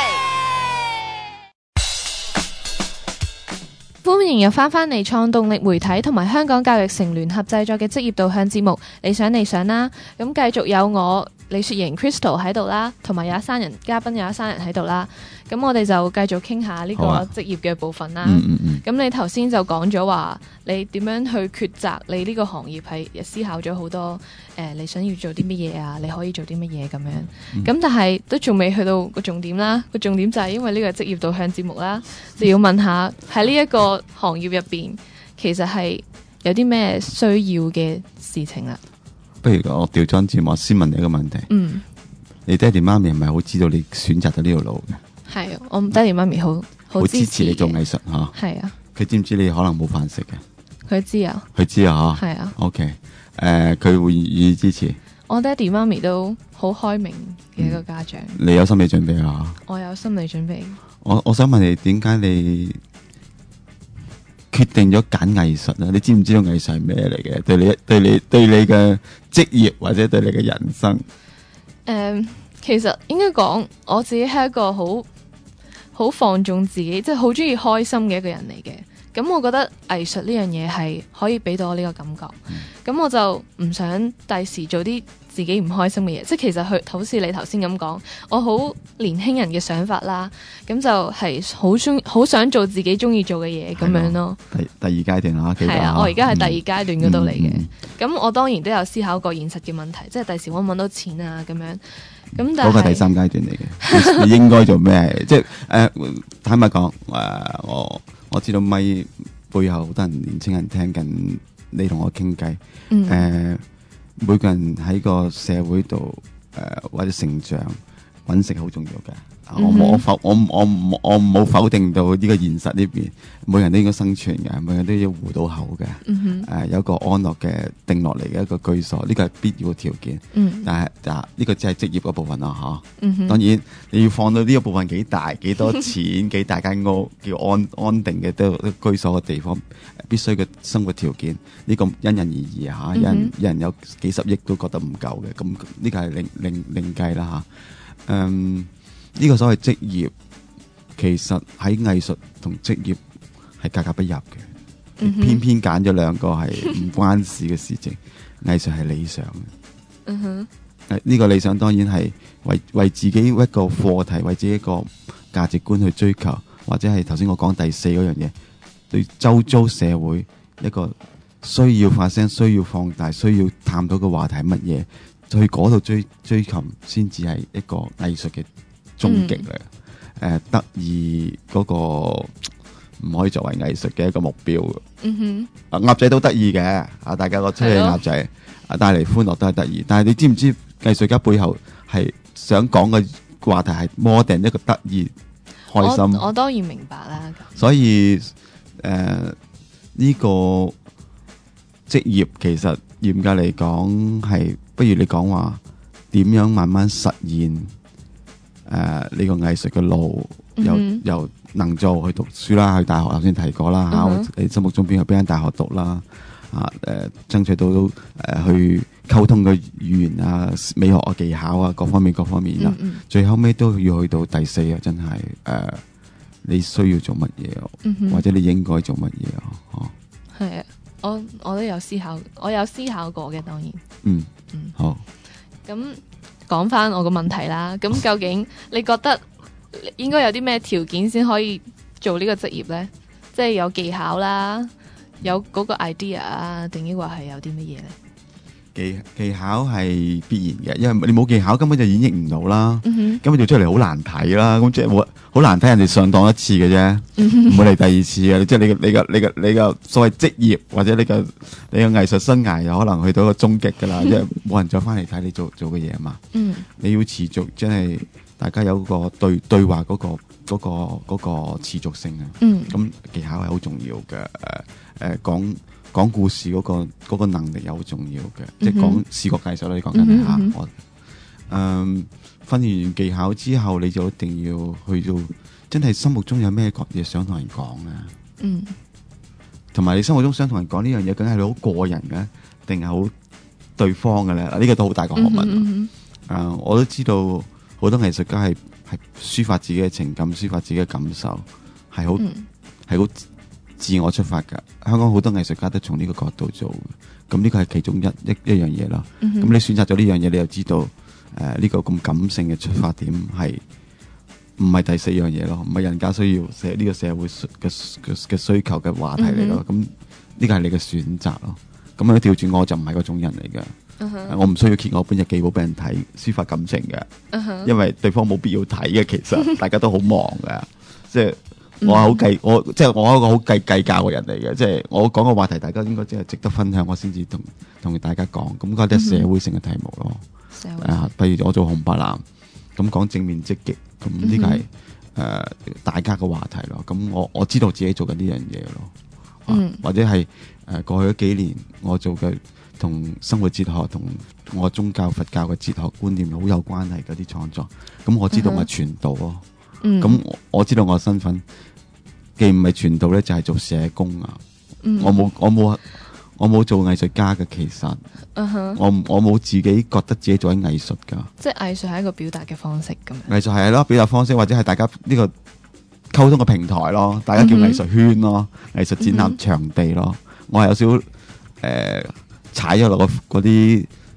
歡迎又翻嚟創動力媒體同埋香港教育城聯合製作嘅職業導向節目，理想啦。咁繼續有我李雪瑩 Crystal 喺度啦，同埋有一山人嘉賓有一山人喺度啦。咁我哋就繼續傾下呢個職業嘅部分啦。咁你頭先就講咗話，你點樣去抉擇你呢個行業，係思考咗好多你想要做啲乜嘢啊，你可以做啲乜嘢咁樣。咁但係都仲未去到個重點啦。個重點就係因為呢個職業導向節目啦，就要問下喺呢一個行業入邊，其實係有啲咩需要嘅事情啦。 不如我調轉節目，先問你一個問題。你爹哋媽咪係咪好知道你選擇咗呢條路嘅？係， 我爹哋媽咪好支持你做藝術嚇。 係啊。佢知唔知你可能冇飯食嘅？ 佢知啊。佢知啊嚇。係啊。OK， 佢會願意支持。我爹哋媽咪都好開明嘅一個家長。你有心理準備啊？我有心理準備。我想問你，點解你決定咗揀藝術咧？你知唔知道藝術係咩嚟嘅？對你嘅職業或者對你嘅人生？其實應該講我自己係一個好放縱自己，即係好中意開心嘅一個人嚟嘅。咁我覺得藝術呢樣嘢係可以俾到我呢個感覺。咁我就唔想第時做啲自己唔開心嘅嘢，即係其實佢好似你頭先咁講，我好年輕人嘅想法啦，咁就係好想做自己中意做嘅嘢咁樣咯。 第二階段啦， 係啊，我而家係第二階段嗰度嚟嘅。咁我當然都有思考過現實嘅問題，即係第時搵唔搵到錢啊咁樣。咁但係嗰個第三階段嚟嘅，你應該做咩？即係坦白講，我知道咪背後好多人年青人聽緊你同我傾偈。每個人喺個社會度或者成長揾食好重要嘅。我冇否定到呢個現實呢邊，每個人都應該生存嘅，每個人都要糊到口嘅。有一個安樂嘅定落嚟嘅一個居所，呢個係必要嘅條件。但係呢個只係職業嗰部分啦，當然你要放到呢個部分幾大、幾多錢、幾大間屋，叫安定嘅都居所嘅地方，必須嘅生活條件，呢個因人而異嚇。有人有幾十億都覺得唔夠嘅，咁呢個係另計啦嚇。呢個所謂職業，其實喺藝術同職業係格格不入嘅，偏偏揀咗兩個係唔關事嘅事情。藝術係理想嘅，呢個理想當然係為自己一個課題，為自己一個價值觀去追求，或者係頭先我講第四嗰樣嘢，對周遭社會一個需要發聲、需要放大、需要探討嘅話題係乜嘢，去嗰度追求先至係一個藝術嘅終極嚟。得意嗰個唔可以作為藝術嘅一個目標。鴨仔都得意嘅，大家個出嚟鴨仔帶嚟歡樂都係得意。但係你知唔知藝術家背後係想講嘅話題係 more than 一個得意開心？ 我當然明白啦。 所以呢個職業其實嚴格嚟講係，不如你講話點樣慢慢實現呢個藝術嘅路，由能做去讀書啦，去大學頭先提過啦，考你心目中邊間大學讀啦，爭取到去溝通嘅語言啊、美學嘅技巧啊，各方面啦。最後尾都要去到第四啊，真係你需要做乜嘢，或者你應該做乜嘢啊？ 係啊，我都有思考，我有思考過嘅，當然。 好。 咁講翻我個問題啦，咁究竟你覺得應該有啲咩條件先可以做呢個職業呢？即係有技巧啦，有嗰個 idea 啊，定抑或係有啲乜嘢呢？ 技巧係必然嘅，因為你冇技巧根本就演繹唔到啦，根本做出嚟好難睇啦，咁即係好難睇，人哋上當一次嘅啫，唔會嚟第二次嘅。即係你個所謂職業或者你個藝術生涯有可能去到一個終極噶啦，因為冇人再翻嚟睇你做嘅嘢嘛。你要持續，即係大家有個對話嗰個持續性啊。咁技巧係好重要嘅。講故事嗰個能力又好重要嘅，即係講視覺藝術啦。你講緊嚇我，訓練完技巧之後，你就一定要去到真係心目中有咩嘢想同人講啊。同埋你心目中想同人講呢樣嘢，究竟係你好個人嘅，定係好對方嘅咧？呢個都好大個學問。我都知道好多藝術家係抒發自己嘅情感，抒發自己嘅感受，係好自我出發㗎。香港好多藝術家都從呢個角度做嘅，咁呢個係其中一樣嘢啦。咁你選擇咗呢樣嘢，你又知道呢個咁感性嘅出發點係唔係第四樣嘢咯？唔係人家需要呢個社會嘅需求嘅話題嚟咯。咁呢個係你嘅選擇咯。咁樣調轉我就唔係嗰種人嚟嘅。我唔需要揭我本日記簿俾人睇，抒發感情嘅，因為對方冇必要睇嘅。其實大家都好忙嘅，即係。我係好計，我係一個好計較嘅人嚟嘅，即係我講個話題，大家應該即係值得分享，我先至同大家講。咁嗰啲係社會性嘅題目咯。譬如我做紅白藍，咁講正面積極，咁呢個係大家嘅話題咯。咁我知道自己做緊呢樣嘢咯。或者係過去嗰幾年我做嘅同生活哲學同我宗教佛教嘅哲學觀念好有關係嗰啲創作，咁我知道我係傳道咯。咁我知道我嘅身份既唔係傳道咧，就係做社工啊。我冇做藝術家嘅，其實我冇自己覺得自己做緊藝術噶。 即係藝術係一個表達嘅方式咁樣。 藝術係咯，表達方式或者係大家呢個溝通嘅平台咯，大家叫藝術圈咯，藝術展覽場地咯。我係有少踩咗落嗰啲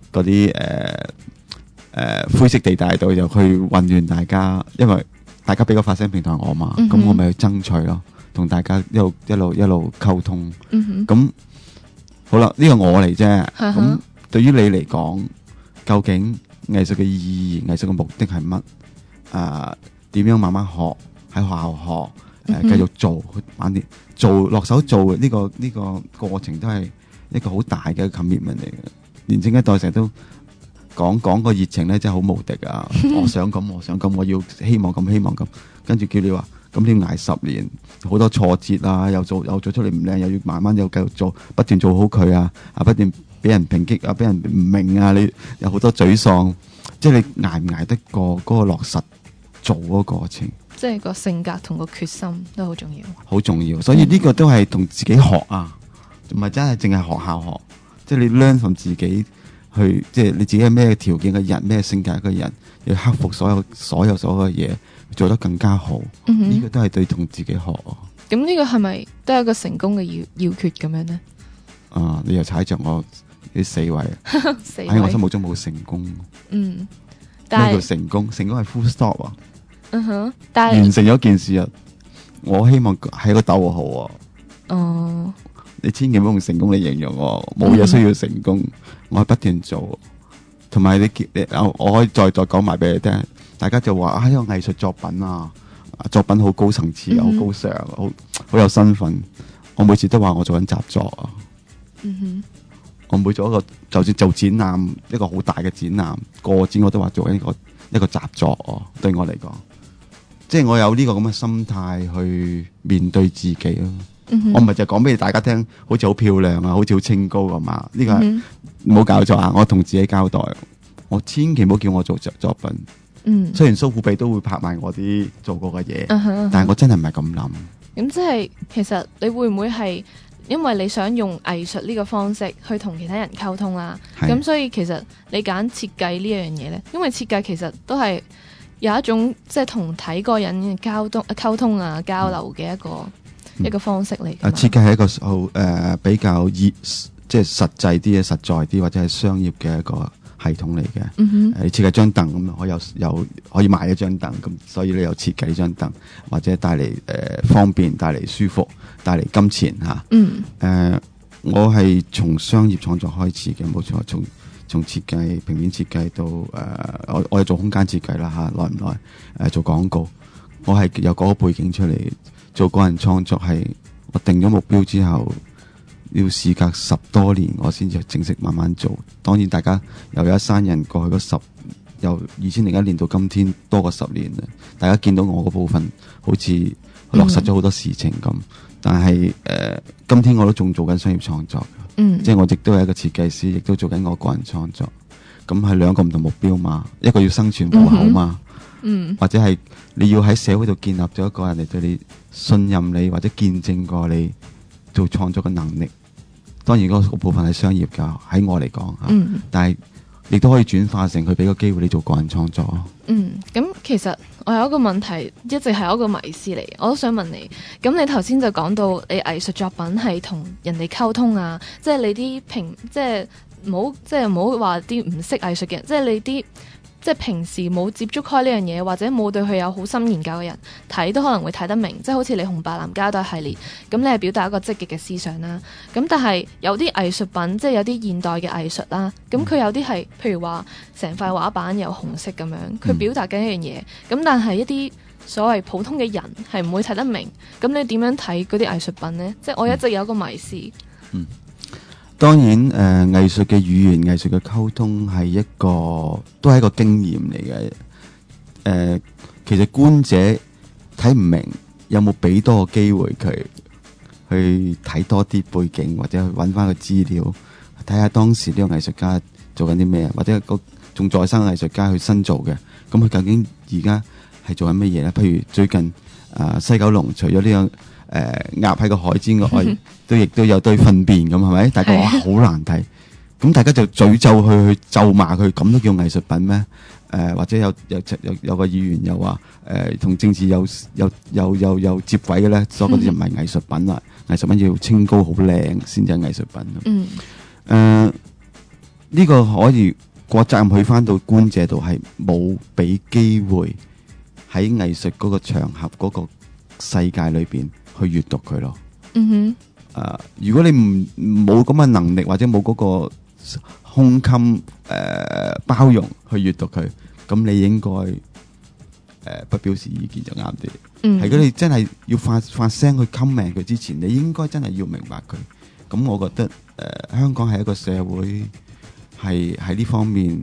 嗰啲灰色地帶度，就去混亂大家，因為大家俾個發聲平台我嘛，咁、我咪去爭取咯，同大家一路溝通。咁好啦，呢個我嚟啫。咁對於你嚟講，究竟藝術嘅意義、藝術嘅目的係乜？點樣慢慢學，喺學校學，繼續做，晚啲做落手做呢個過程都係一個好大嘅 commitment 嚟嘅。年輕一代成日都講個熱情咧，真係好無敵啊！我想咁，我要希望咁，跟住叫你話咁你要捱10年，好多挫折啊，又做出嚟唔靚，又要慢慢又繼續做，不斷做好佢啊，不斷俾人抨擊啊，俾人唔明啊，你有好多沮喪，即係你捱唔捱得過嗰個落實做嗰個過程？ 即係個性格同個決心都好重要， 好重要。所以呢個都係同自己學啊，唔係真係淨係學校學，即係你 learn from 自己去，即係你自己係咩條件嘅人，咩性格嘅人，要克服所有嘅嘢，做得更加好。呢個都係對同自己學。 咁呢個係咪都係一個成功嘅要訣咁樣呢？ 你又踩着我啲死位， 死位喺我心目中冇成功。 但係咩叫成功？成功係 full stop 啊。 但係完成咗件事啊，我希望係個逗號啊。你千祈唔好用成功嚟形容我，冇嘢需要成功，我係不斷做。同埋我可以再講埋俾你聽，大家就話呢個藝術作品啊，作品好高層次，好高尚，好有身份。我每次都話我做緊習作啊。我每做一個，就算做展覽，一個好大嘅展覽，個展我都話做緊一個習作啊。對我嚟講，即係我有呢個咁嘅心態去面對自己咯。我唔係就講俾大家聽，好似好漂亮啊，好似好清高咁嘛。呢個係冇搞錯啊！我同自己交代，我千祈唔好叫我做作品。雖然蘇富比都會拍埋我啲做過嘅嘢，但係我真係唔係咁諗。 咁即係其實你會唔會係因為你想用藝術呢個方式去同其他人溝通啦？咁所以其實你揀設計呢樣嘢呢？因為設計其實都係有一種即係同睇個人嘅溝通啊、交流嘅一個方式嚟。 設計係一個好比較即係實際啲、實在啲或者係商業嘅一個系統嚟嘅。你設計張凳咁，我可以買一張凳咁，所以你有設計呢張凳，或者帶嚟方便、帶嚟舒服、帶嚟金錢嚇。我係從商業創作開始嘅，冇錯，從設計、平面設計到我有做空間設計啦嚇，耐唔耐做廣告，我係有嗰個背景出嚟。做個人創作係我定咗目標之後，要事隔10多年，我先至正式慢慢做。當然，大家又有一山人過去由2001年到今天多過10年啦。大家見到我嗰部分好似落實咗好多事情咁，但係今天我都仲做緊商業創作，即係我亦都係一個設計師，亦都做緊我個人創作。咁係兩個唔同目標嘛，一個要生存糊口嘛。或者係你要喺社會度建立咗一個人嚟對你信任你或者見證過你做創作嘅能力。當然嗰個部分係商業噶，喺我嚟講但係亦都可以轉化成佢俾個機會你做個人創作。 咁其實我有一個問題一直係一個迷思嚟，我都想問你。咁你頭先就講到你藝術作品係同人哋溝通啊，即係你啲即係唔好話啲唔識藝術嘅人，即係你啲即係平時冇接觸開呢樣嘢，或者冇對佢有好深研究嘅人睇都可能會睇得明，即係好似你紅白藍膠袋系列，咁你係表達一個積極嘅思想啦。咁但係有啲藝術品，即係有啲現代嘅藝術啦，咁佢有啲係譬如話成塊畫板有紅色咁樣，佢表達緊一樣嘢，咁但係一啲所謂普通嘅人係唔會睇得明，咁你點樣睇嗰啲藝術品呢？即係我一直有一個迷思。 當然，藝術嘅語言、藝術嘅溝通都係一個經驗嚟嘅。其實觀者睇唔明，有冇俾多個機會佢去睇多啲背景，或者去揾翻個資料，睇下當時呢個藝術家做緊啲咩，或者仲在生嘅藝術家去新做嘅，咁佢究竟而家係做緊乜嘢咧？譬如最近西九龍除咗呢個鴨喺個海之外，亦都有堆糞便咁，係咪？大家話好難睇，咁大家就詛咒佢，去咒罵佢，咁都叫藝術品咩？或者有個議員又話同政治有接軌嘅咧，所以嗰啲就唔係藝術品啦。藝術品要清高好靚先至係藝術品。 呢個可以個責任去翻到觀者度，係冇俾機會喺藝術嗰個場合嗰個世界裏邊去閱讀佢咯。如果你冇咁嘅能力或者冇嗰個胸襟包容去閱讀佢，咁你應該不表示意見就啱啲。係如果你真係要發聲去 comment 佢之前，你應該真係要明白佢。咁我覺得香港係一個社會係喺呢方面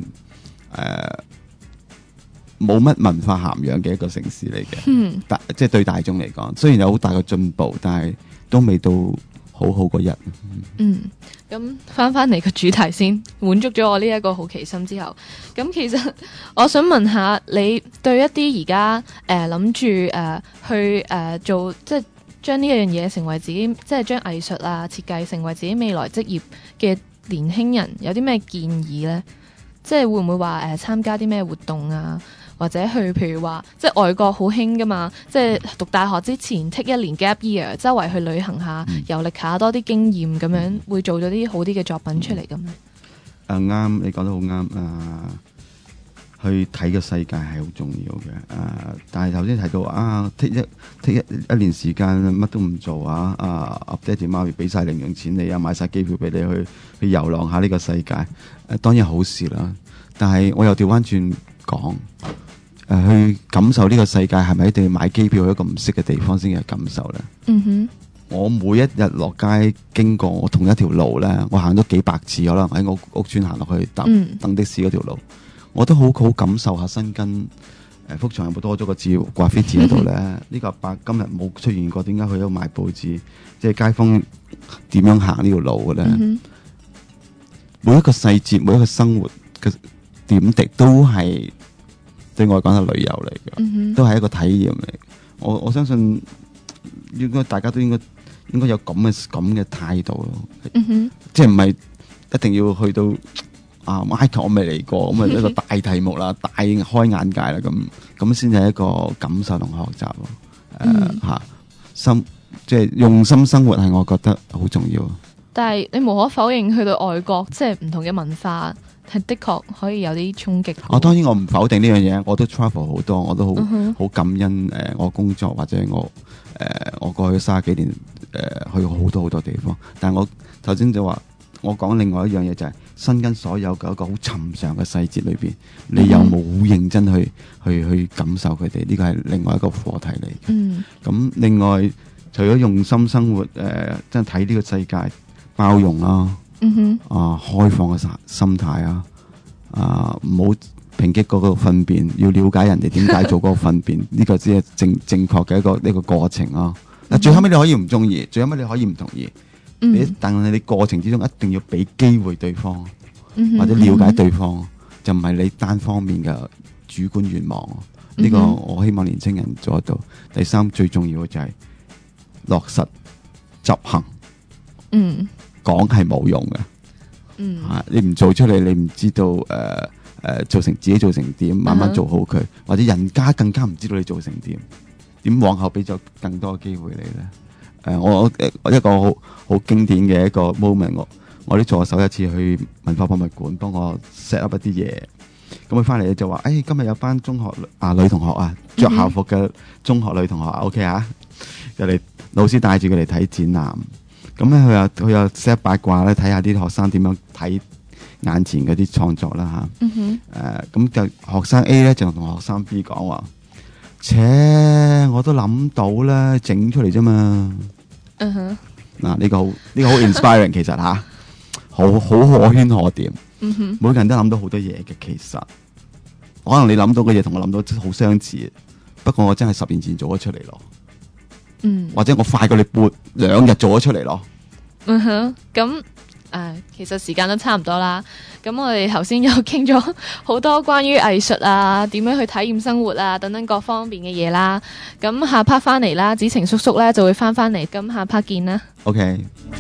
冇乜文化涵養嘅一個城市嚟嘅。即係對大眾嚟講，雖然有好大嘅進步，但係都未到好好嗰日。 咁翻嚟個主題先，滿足咗我呢一個好奇心之後，咁其實我想問下你對一啲而家諗住去做，即係將呢樣嘢成為自己，即係將藝術啊設計成為自己未來職業嘅年輕人，有啲咩建議呢？即係會唔會話參加啲咩活動啊？或者去譬如話，即係外國好興噶嘛，即係讀大學之前 take 一年 gap year， 周圍去旅行下，遊歷下多啲經驗咁樣，會做咗啲好啲嘅作品出嚟咁咧。 啱，你講得好啱。去睇個世界係好重要嘅。但係頭先提到take 一年時間乜都唔做爹哋媽咪俾晒零用錢你買晒機票俾你去遊浪下呢個世界，當然好事啦。但係我又調翻轉講。去感受呢個世界係咪一定要買機票去一個唔識嘅地方先有感受呢？我每一日落街經過我同一條路呢，我行咗幾百次，可能喺我屋邨行落去等的士嗰條路，我都好感受下身根。幅牆有冇多咗個字掛飛字喺度呢？呢個阿伯今日冇出現過，點解去咗賣報紙？即係街坊點樣行呢條路嘅呢？每一個細節，每一個生活嘅點滴都係。對我嚟講係旅遊嚟嘅，都係一個體驗嚟。我相信應該大家都應該有咁嘅態度咯。即係唔係一定要去到埃及我未嚟過，咁一個大題目啦，大開眼界啦，咁先係一個感受同學習咯。即係用心生活係我覺得好重要。 但係你無可否認，去到外國即係唔同嘅文化。係的確可以有啲衝擊。 當然我唔否定呢樣嘢，我都 travel 好多，我都好感恩我工作或者我過去30幾年去過好多地方。但係我頭先就話，我講另外一樣嘢就係身跟所有嘅一個好尋常嘅細節裏邊，你有冇好認真去感受佢哋？呢個係另外一個課題嚟嘅。咁另外除咗用心生活，真係睇呢個世界包容啦。開放嘅心態唔好抨擊嗰個糞便，要了解人哋點解做嗰個糞便，呢個只係正確嘅一個過程咯。最後尾你可以唔中意，最後尾你可以唔同意，但係你過程之中一定要俾機會對方，或者了解對方，就唔係你單方面嘅主觀願望。呢個我希望年青人做得到。第三，最重要嘅就係落實執行。講係冇用嘅，你唔做出嚟，你唔知道做成自己做成點，慢慢做好佢，或者人家更加唔知道你做成點，點往後俾咗更多機會你咧？我一個好經典嘅一個 moment， 我啲助手一次去文化博物館幫我 set up 一啲嘢，咁佢翻嚟就話：今日有班中學女同學着校服嘅中學女同學 ，OK 佢哋老師帶住佢嚟睇展覽。咁咧，佢又 set 八卦咧，睇下啲學生點樣睇眼前嗰啲創作啦嚇。咁就學生 A 咧就同學生 B 講話：我都諗到啦，整出嚟啫嘛。呢個好 inspiring， 其實好可圈可點。每個人都諗到好多嘢嘅，其實可能你諗到嘅嘢同我諗到好相似，不過我真係10年前做咗出嚟咯。或者我快過你2日做咗出嚟咯。 咁其實時間都差唔多啦。咁我哋頭先又傾咗好多關於藝術啊，點樣去體驗生活啊，等等各方面嘅嘢啦。咁下 part 翻嚟啦，子晴叔叔咧就會翻嚟。咁下 part 見啦。 OK。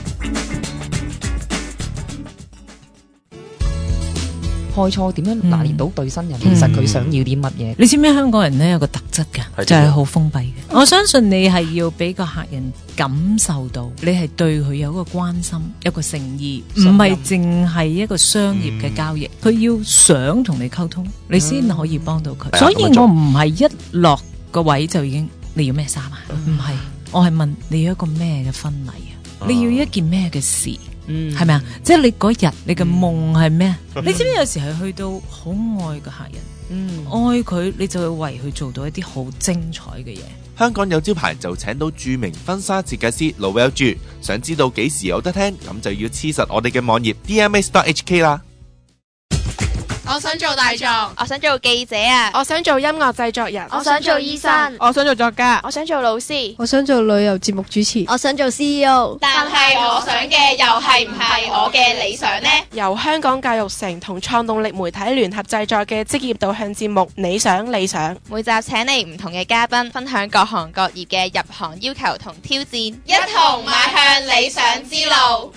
開錯點樣拿捏到對新人？其實佢想要啲乜嘢？ 你知唔知香港人咧有個特質㗎，就係好封閉嘅。 我相信你係要俾個客人感受到你係對佢有一個關心，一個誠意，唔係淨係一個商業嘅交易。佢要想同你溝通，你先可以幫到佢。所以我唔係一落個位就已經你要咩衫啊？唔係，我係問你要一個咩嘅婚禮啊？你要一件咩嘅事？係咪啊？即係你嗰日你嘅夢係咩？你知唔知有時係去到好愛個客人，愛佢你就會為佢做到一啲好精彩嘅嘢。 香港有招牌就請到著名婚紗設計師盧偉珠，想知道幾時有得聽，咁就要黐實我哋嘅網頁 DMA.HK 啦。 我想做大狀， 我想做記者啊， 我想做音樂製作人， 我想做醫生， 我想做作家， 我想做老師， 我想做旅遊節目主持， 我想做 CEO。 但係我想嘅又係唔係我嘅理想呢？ 由香港教育城同創動力媒體聯合製作嘅職業導向節目《你想理想》， 每集請嚟唔同嘅嘉賓，分享各行各業嘅入行要求同挑戰，一同邁向理想之路。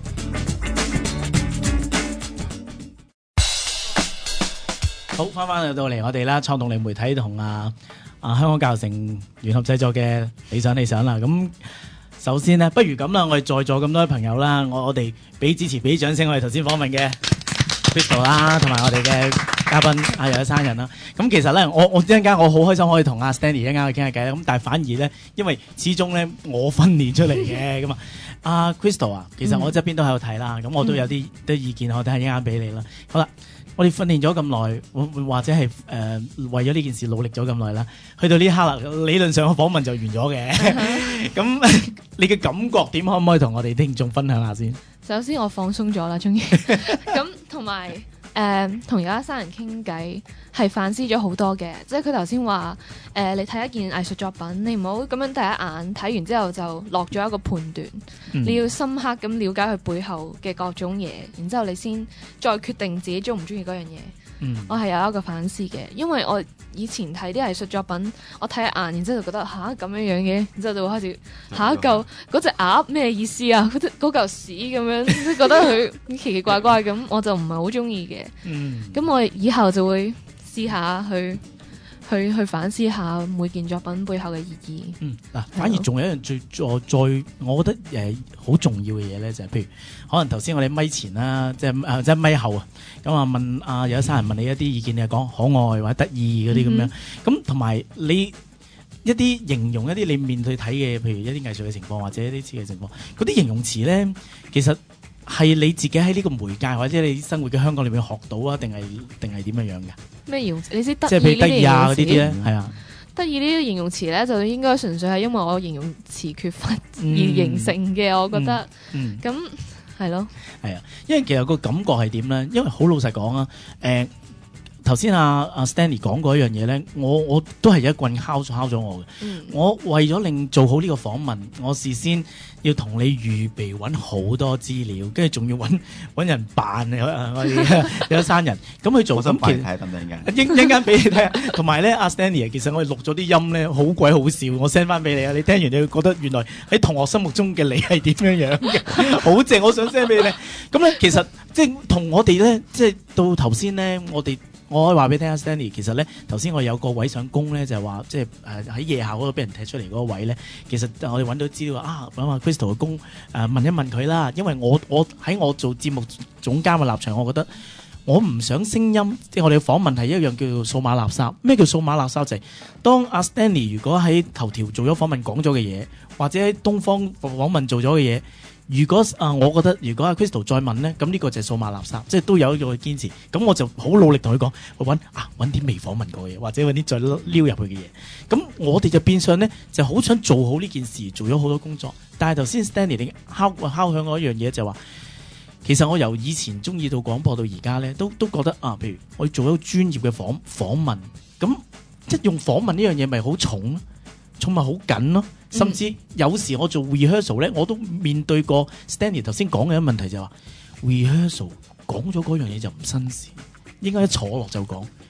好，翻到嚟我哋啦，創動力媒體同香港教育城聯合製作嘅理想啦。咁首先呢，不如咁啦，我哋在座咁多位朋友啦，我哋俾支持俾掌聲，我哋頭先訪問嘅 Crystal 啦，同埋我哋嘅嘉賓阿有生人啦。咁其實咧，我一陣間我好開心可以同阿 Stanley 一陣間去傾下偈啦。咁但係反而咧，因為始終咧我訓練出嚟嘅咁啊，阿 Crystal 啊，其實我側邊都喺度睇啦，咁我都有啲意見，我等下一陣間俾你啦。好啦。我哋訓練咗咁耐，或者係為咗呢件事努力咗咁耐啦，去到呢一刻啦，理論上嘅訪問就完咗嘅。咁你嘅感覺點？可唔可以同我哋聽眾分享下先？ 首先我放鬆咗啦，終於。咁同埋同有一生人傾偈係反思咗好多嘅，即係佢頭先話你睇一件藝術作品，你唔好咁樣第一眼睇完之後就落咗一個判斷，你要深刻咁了解佢背後嘅各種嘢，然之後你先再決定自己中唔中意嗰樣嘢。我係有一個反思嘅，因為我以前睇啲藝術作品，我睇一眼，然之後就覺得咁樣樣嘅，然之後就會開始下一嚿嗰隻鴨咩意思啊？嗰嚿屎咁樣，即係覺得佢奇奇怪怪咁，我就唔係好中意嘅。咁我以後就會試下去反思下每件作品背後嘅意義。 嗱，反而仲有一樣再我覺得好重要嘅嘢咧，就係譬如可能頭先我哋咪前啦，即係咪後啊，咁啊問有一生人問你一啲意見，你係講可愛或者得意嗰啲咁樣，咁同埋你一啲形容一啲你面對睇嘅，譬如一啲藝術嘅情況或者一啲設計情況，嗰啲形容詞咧，其實係你自己喺呢個媒介或者你生活嘅香港裏面學到啊，定係點樣樣嘅？咩形容詞？你知得意呢啲形容詞？即係譬如得意啊嗰啲咧，係啊。得意呢啲形容詞咧，就應該純粹係因為我形容詞缺乏而形成嘅，我覺得。咁係咯。係啊，因為其實個感覺係點咧？因為好老實講啊，頭先阿 Stanley 講過一樣嘢咧，我都係一棍敲咗我嘅。我為咗令做好呢個訪問，我事先要同你預備揾好多資料，跟住仲要揾人扮我哋有生人咁去做。我想扮睇得唔得嘅？一陣間俾你睇。同埋咧，阿 Stanley 其實我哋錄咗啲音咧，好鬼好笑，我 send 翻俾你啊！你聽完你會覺得原來喺同學心目中嘅你係點樣嘅，好正！我想 send 俾你。咁咧，其實即係同我哋咧，即係到頭先咧，我可以話俾你聽啊 Stanley， 其實咧頭先我有個位想攻咧，就係話即係喺夜校嗰度俾人踢出嚟嗰個位咧，其實我哋揾到資料揾下 Crystal 嘅攻問一問佢啦，因為我喺我做節目總監嘅立場，我覺得我唔想聲音，即係我哋嘅訪問係一樣叫做數碼垃圾。咩叫數碼垃圾？就係當阿 Stanley 如果喺頭條做咗訪問講咗嘅嘢，或者喺東方訪問做咗嘅嘢。如果我覺得如果阿 Crystal 再問咧，咁呢個就係數碼垃圾，即係都有一個堅持。咁我就好努力同佢講，去揾啲未訪問過嘅嘢，或者揾啲再撩入去嘅嘢。咁我哋就變相咧，就好想做好呢件事，做咗好多工作。但係頭先 Stanley 你敲響我一樣嘢，就話其實我由以前中意到廣播到而家咧，都覺得譬如我要做一個專業嘅訪問，咁即係用訪問呢樣嘢咪好重咯。重咪好緊咯，甚至有時我做 rehearsal 咧，我都面對過 Stanley 頭先講嘅問題，就係話 rehearsal 講咗嗰樣嘢就唔新鮮，應該一坐落就講。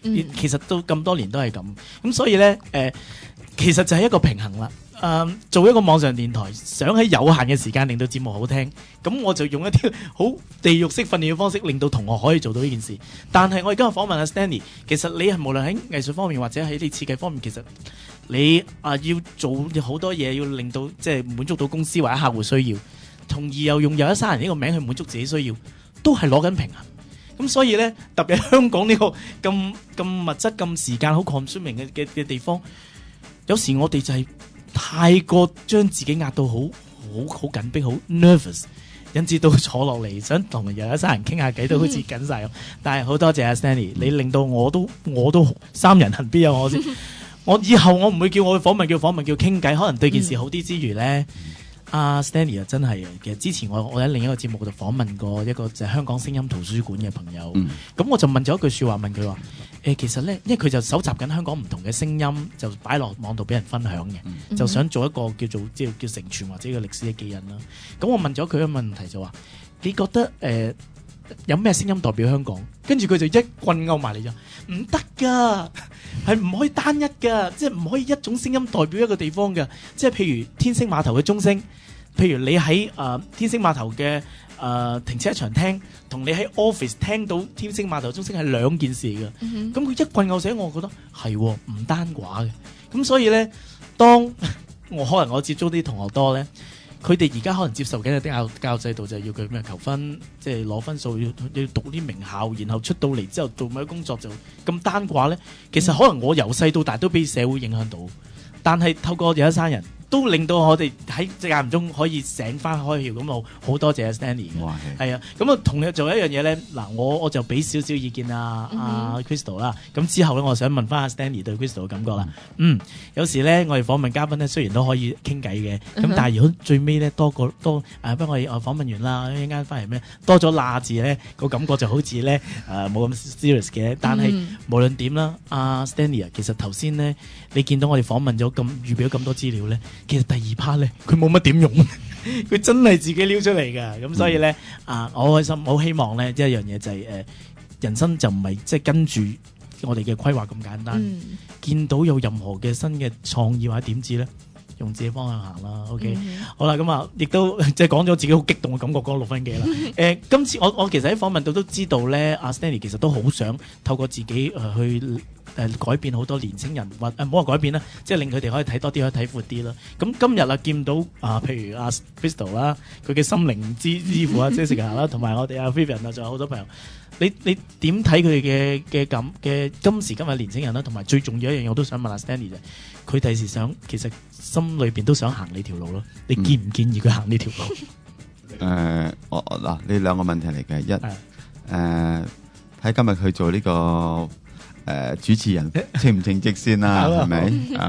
其實都咁多年都係咁，咁所以咧其實就係一個平衡啦。做一個網上電台，想喺有限嘅時間令到節目好聽，咁我就用一啲好地獄式訓練嘅方式，令到同學可以做到呢件事。但係我而家訪問阿 Stanley， 其實你係無論喺藝術方面或者喺你設計方面，其實你要做好多嘢，要令到即係滿足到公司或者客戶需要，從而又用又一生人呢個名去滿足自己需要，都係攞緊平衡。咁所以呢，特別係香港呢個咁物質、咁時間好 consuming 嘅地方，有時我哋就係太過將自己壓到好緊迫，好 nervous， 引致到坐落嚟想同人有一生人傾下偈都好似緊晒咁。但係好多謝阿 Stanley， 你令到我都三人行必有我先。我以後我唔會叫我去訪問，叫傾偈，可能對件事好啲之餘呢。阿 Stanley 啊，真係其實之前我喺另一個節目度訪問過一個就係香港聲音圖書館嘅朋友，咁我就問咗一句説話，問佢話其實呢，因為佢就搜集緊香港唔同嘅聲音，就擺落網度俾人分享嘅，就想做一個叫承傳或者個歷史嘅記印啦。咁我問咗佢一個問題就話：你覺得有咩聲音代表香港？跟住佢就一棍勾埋嚟，就唔得㗎，係唔可以單一㗎，即係唔可以一種聲音代表一個地方㗎。即係譬如天星碼頭嘅鐘聲。譬如你喺天星碼頭嘅停車場聽，同你喺 office 聽到天星碼頭鐘聲係兩件事嘅。咁佢一棍拗醒我，覺得係唔單寡嘅。咁所以咧，當我接觸啲同學多咧，佢哋而家可能接受緊嘅啲教育制度就係要佢咩求分，即係攞分數，要讀啲名校，然後出到嚟之後做咩工作就咁單寡咧。其實可能我由細到大都俾社會影響到，但係透過有一生人，都令到我哋喺間唔中可以醒翻開竅，咁我好多謝 Stanley 嘅，係啊，咁啊同你做一樣嘢咧，嗱我就俾少少意見阿 Crystal 啦，咁之後咧我想問翻阿 Stanley 對 Crystal 嘅感覺啦，有時咧我哋訪問嘉賓咧雖然都可以傾偈嘅，咁但係如果最尾咧不過我哋訪問完啦，一陣間翻嚟咩多咗嗱字咧，個感覺就好似咧冇咁 serious 嘅，但係無論點啦，阿 Stanley 啊，其實頭先咧你見到我哋訪問咗預備咗咁多資料咧。其實第二 part 咧，佢冇乜點用，佢真係自己撩出嚟㗎。咁所以咧，我開心，好希望咧，一樣嘢就係人生就唔係即係跟住我哋嘅規劃咁簡單。見到有任何嘅新嘅創意或者點子咧，用自己方向行啦。OK，好啦，咁亦都即係講咗自己好激動嘅感覺，講6分幾啦。今次我其實喺訪問度都知道咧，阿 Stanley 其實都好想透過自己去。改變好多年青人，或唔好話改變啦，即係令佢哋可以睇多啲，可以睇闊啲啦。咁今日見到譬如阿 Crystal 啦，佢嘅心靈之父Jessica 啦，同埋我哋阿 Vivian 仲有好多朋友，你點睇佢哋嘅今時今日年青人啦？同埋最重要一樣嘢，我都想問阿 Stanley 就係佢第時想其實心裏邊都想行呢條路咯。你建唔建議佢行呢條路？ 嗱，呢兩個問題嚟嘅，一睇今日佢做呢個。主持人稱唔稱職先啦，係咪？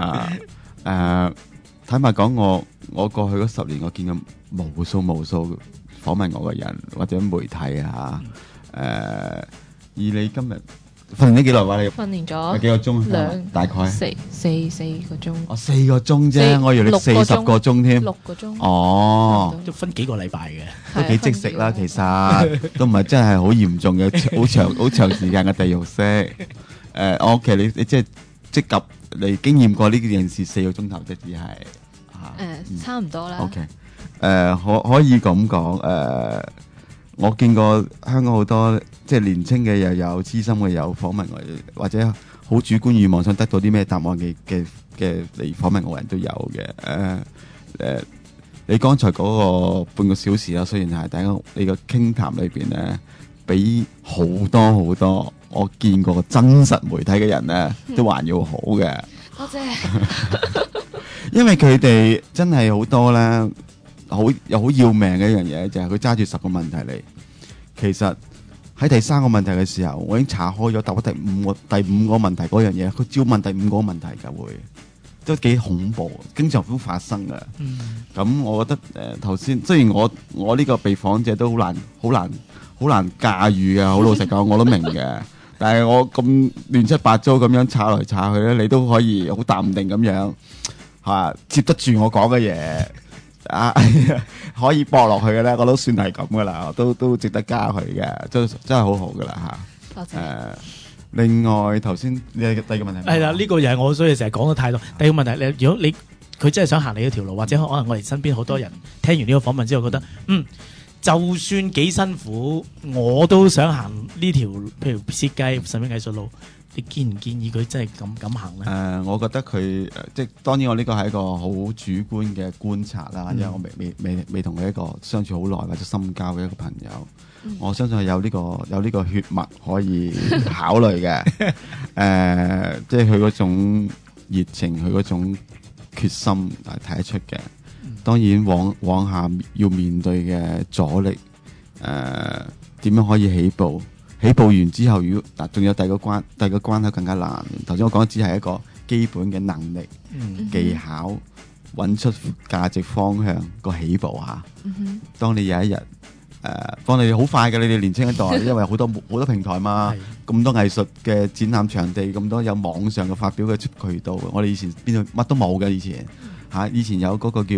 坦白講，我過去嗰10年，我見過無數訪問我嘅人或者媒體啊。以你今日訓練咗幾耐話？你訓練咗幾個鐘？大概四個鐘。 4個鐘啫，我以為你40個鐘添。6個鐘。哦， 都分幾個禮拜嘅， 都幾即食啦。其實都唔係真係好嚴重嘅，好長時間嘅地獄式。我其實你即係即及你經驗過呢件事4個鐘頭，即只係差唔多啦。 OK， 可以咁講，我見過香港好多即係年青嘅又有資深嘅有訪問我，或者好主觀願望想得到啲咩答案嘅嚟訪問我人都有嘅。你剛才嗰個半個小時啦，雖然係大家你個傾談裏邊咧，比好多我見過真實媒體嘅人咧，都還要好嘅。 多謝。 因為佢哋真係好多咧，好要命嘅一樣嘢，就係佢揸住10個問題嚟。其實喺第3個問題嘅時候，我已經查開咗答咗第五個問題嗰樣嘢，佢只要問第5個問題就會都幾恐怖，經常都發生嘅。咁我覺得頭先雖然我呢個被訪者都好難駕馭嘅，好老實講我都明嘅。但係我咁亂七八糟咁樣查來查去咧，你都可以好淡定咁樣接得住我講嘅嘢可以駁落去嘅咧，我都算係咁噶啦，都值得加佢嘅，真係好好噶啦嚇。多謝。 另外頭先你第二個問題係啦，呢個又係我所以成日講得太多。第二個問題，如果佢真係想行你嗰條路，或者可能我哋身邊好多人聽完呢個訪問之後覺得，就算幾辛苦，我都想行呢條，譬如設計甚至藝術路。你建唔建議佢真係咁行咧？ 我覺得佢即係當然，我呢個係一個好主觀嘅觀察啦，因為我未同佢一個相處好耐或者深交嘅一個朋友，我相信係有呢個血脈可以考慮嘅。即係佢嗰種熱情，佢嗰種決心係睇得出嘅。當然往下要面對嘅阻力，點樣可以起步？起步完之後，如果仲有第二個關口更加難。頭先我講只係一個基本嘅能力、技巧，揾出價值方向個起步嚇。當你有一日當你好快嘅，你哋年輕一代，因為好多平台嘛，咁多藝術嘅展覽場地，咁多有網上嘅發表嘅渠道。我哋以前邊度乜都冇嘅，以前有嗰個叫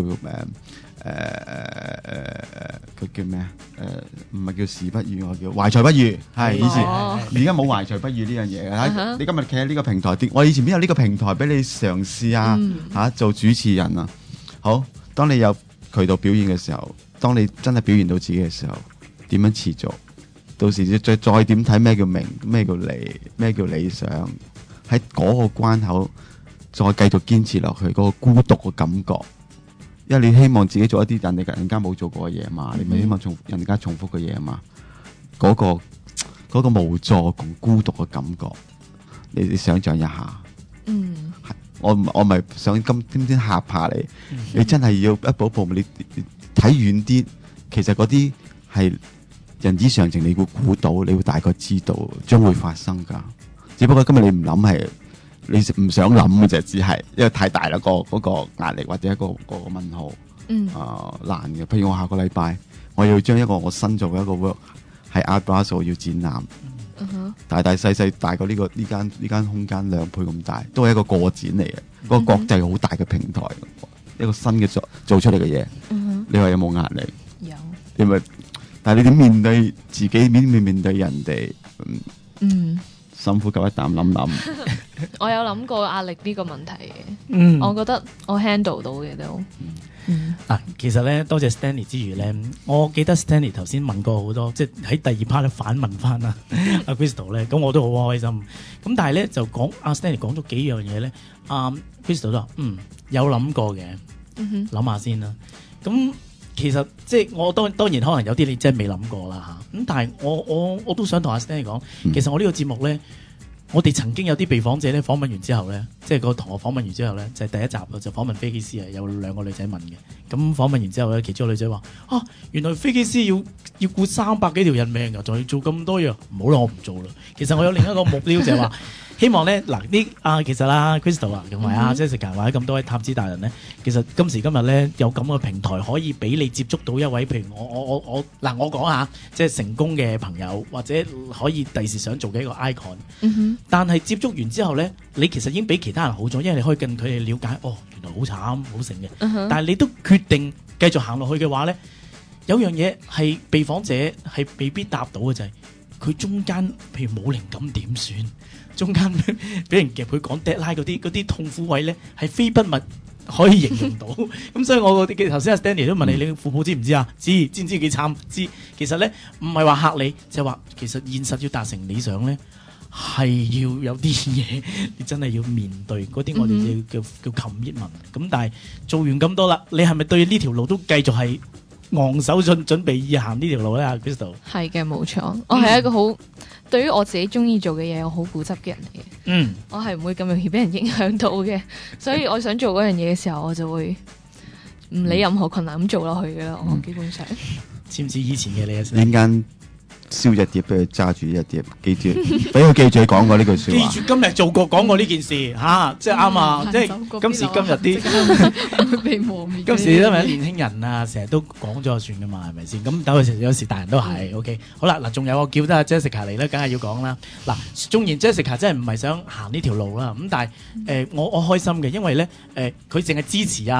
佢叫咩唔係叫時不遇，我叫懷才不遇。係以前，而家冇懷才不遇呢樣嘢嘅。你今日企喺呢個平台，我以前邊有呢個平台俾你嘗試啊？做主持人啊？好，當你有渠道表現嘅時候，當你真係表現到自己嘅時候，點樣持續？到時再點睇咩叫名，咩叫利，咩叫理想？喺嗰個關口再繼續堅持落去，嗰個孤獨嘅感覺。因為你希望自己做一啲人家冇做過嘅嘢嘛，你咪希望人家重複嘅嘢嘛，嗰個無助同孤獨嘅感覺，你想象一下。我咪想今天嚇怕你，你真係要一步一步，你睇遠啲，其實嗰啲係人之常情，你會估到，你會大概知道將會發生噶。只不過今日你唔諗係。你唔想諗嘅就只係，因為太大啦嗰個壓力或者一個問號，難嘅。譬如我下個禮拜我要將一個我新做嘅一個 work 喺 Art Basel 要展覽，大細大過呢間空間2倍咁大，都係一個個展嚟嘅，個國際好大嘅平台，一個新嘅做出嚟嘅嘢。你話有冇壓力？有。你咪，但係你點面對自己？面對人哋？深呼吸一啖諗。 我有諗過壓力呢個問題嘅，我覺得我 handle 到嘅都。 其實咧，多謝 Stanley 之餘咧，我記得 Stanley 頭先問過好多，即係喺第二 part 咧反問翻阿 Crystal 咧，咁我都好開心。咁但係咧就講阿 Stanley 講咗幾樣嘢咧，Crystal 都話有諗過嘅，諗下先啦。咁其實即係我當然可能有啲你真係未諗過啦嚇。咁但係我都想同阿 Stanley 講，其實我呢個節目咧。我哋曾經有啲被訪者咧訪問完之後咧，即係個同學訪問完之後咧，就係第一集就訪問飛機師啊，有2個女仔問嘅。咁訪問完之後咧，其中個女仔話：原來飛機師要顧300幾條人命㗎，仲要做咁多樣，唔好啦，我唔做啦。其實我有另一個目標就係話，希望咧其實啦 Crystal 啊，同埋Jessica 或者咁多位塔子大人咧，其實今時今日咧有咁嘅平台可以俾你接觸到一位，譬如我講下，即係成功嘅朋友，或者可以第時想做嘅一個 icon。但係接觸完之後咧，你其實已經比其他人好咗，因為你可以跟佢哋了解，原來好慘好成嘅。但係你都決定繼續行落去嘅話咧，有樣嘢係被訪者係未必答到嘅，就係佢中間譬如冇靈感點算，中間俾人夾佢講 deadline 嗰啲痛苦位咧，係非筆墨可以形容到。咁所以我頭先阿 Stanley 都問你，你父母知唔知啊？知唔知幾慘？知。其實咧唔係話嚇你，就係話其實現實要達成理想咧。係要有啲嘢，你真係要面對嗰啲，我哋叫 commitment。咁但係做完咁多啦，你係咪對呢條路都繼續係昂首準備要行呢條路咧？Crystal 係嘅，冇錯。我係一個好對於我自己中意做嘅嘢，我好固執嘅人嚟嘅。我係唔會咁容易俾人影響到嘅，所以我想做嗰樣嘢嘅時候，我就會唔理任何困難咁做落去嘅啦。我基本上似唔似以前嘅你啊？燒隻碟俾佢揸住隻碟，記住俾佢記住你講過呢句說話。 記住今日講過呢件事嚇，即係啱啊！即係今時今日啲被磨滅。 今時因為年輕人啊，成日都講咗就算噶嘛，係咪先？咁等佢有時大人都係 OK。好啦，嗱，仲有我叫得阿 Jessica 嚟咧，梗係要講啦。嗱，縱然 Jessica 真係唔係想行呢條路啦，咁但係我開心嘅，因為咧佢淨係支持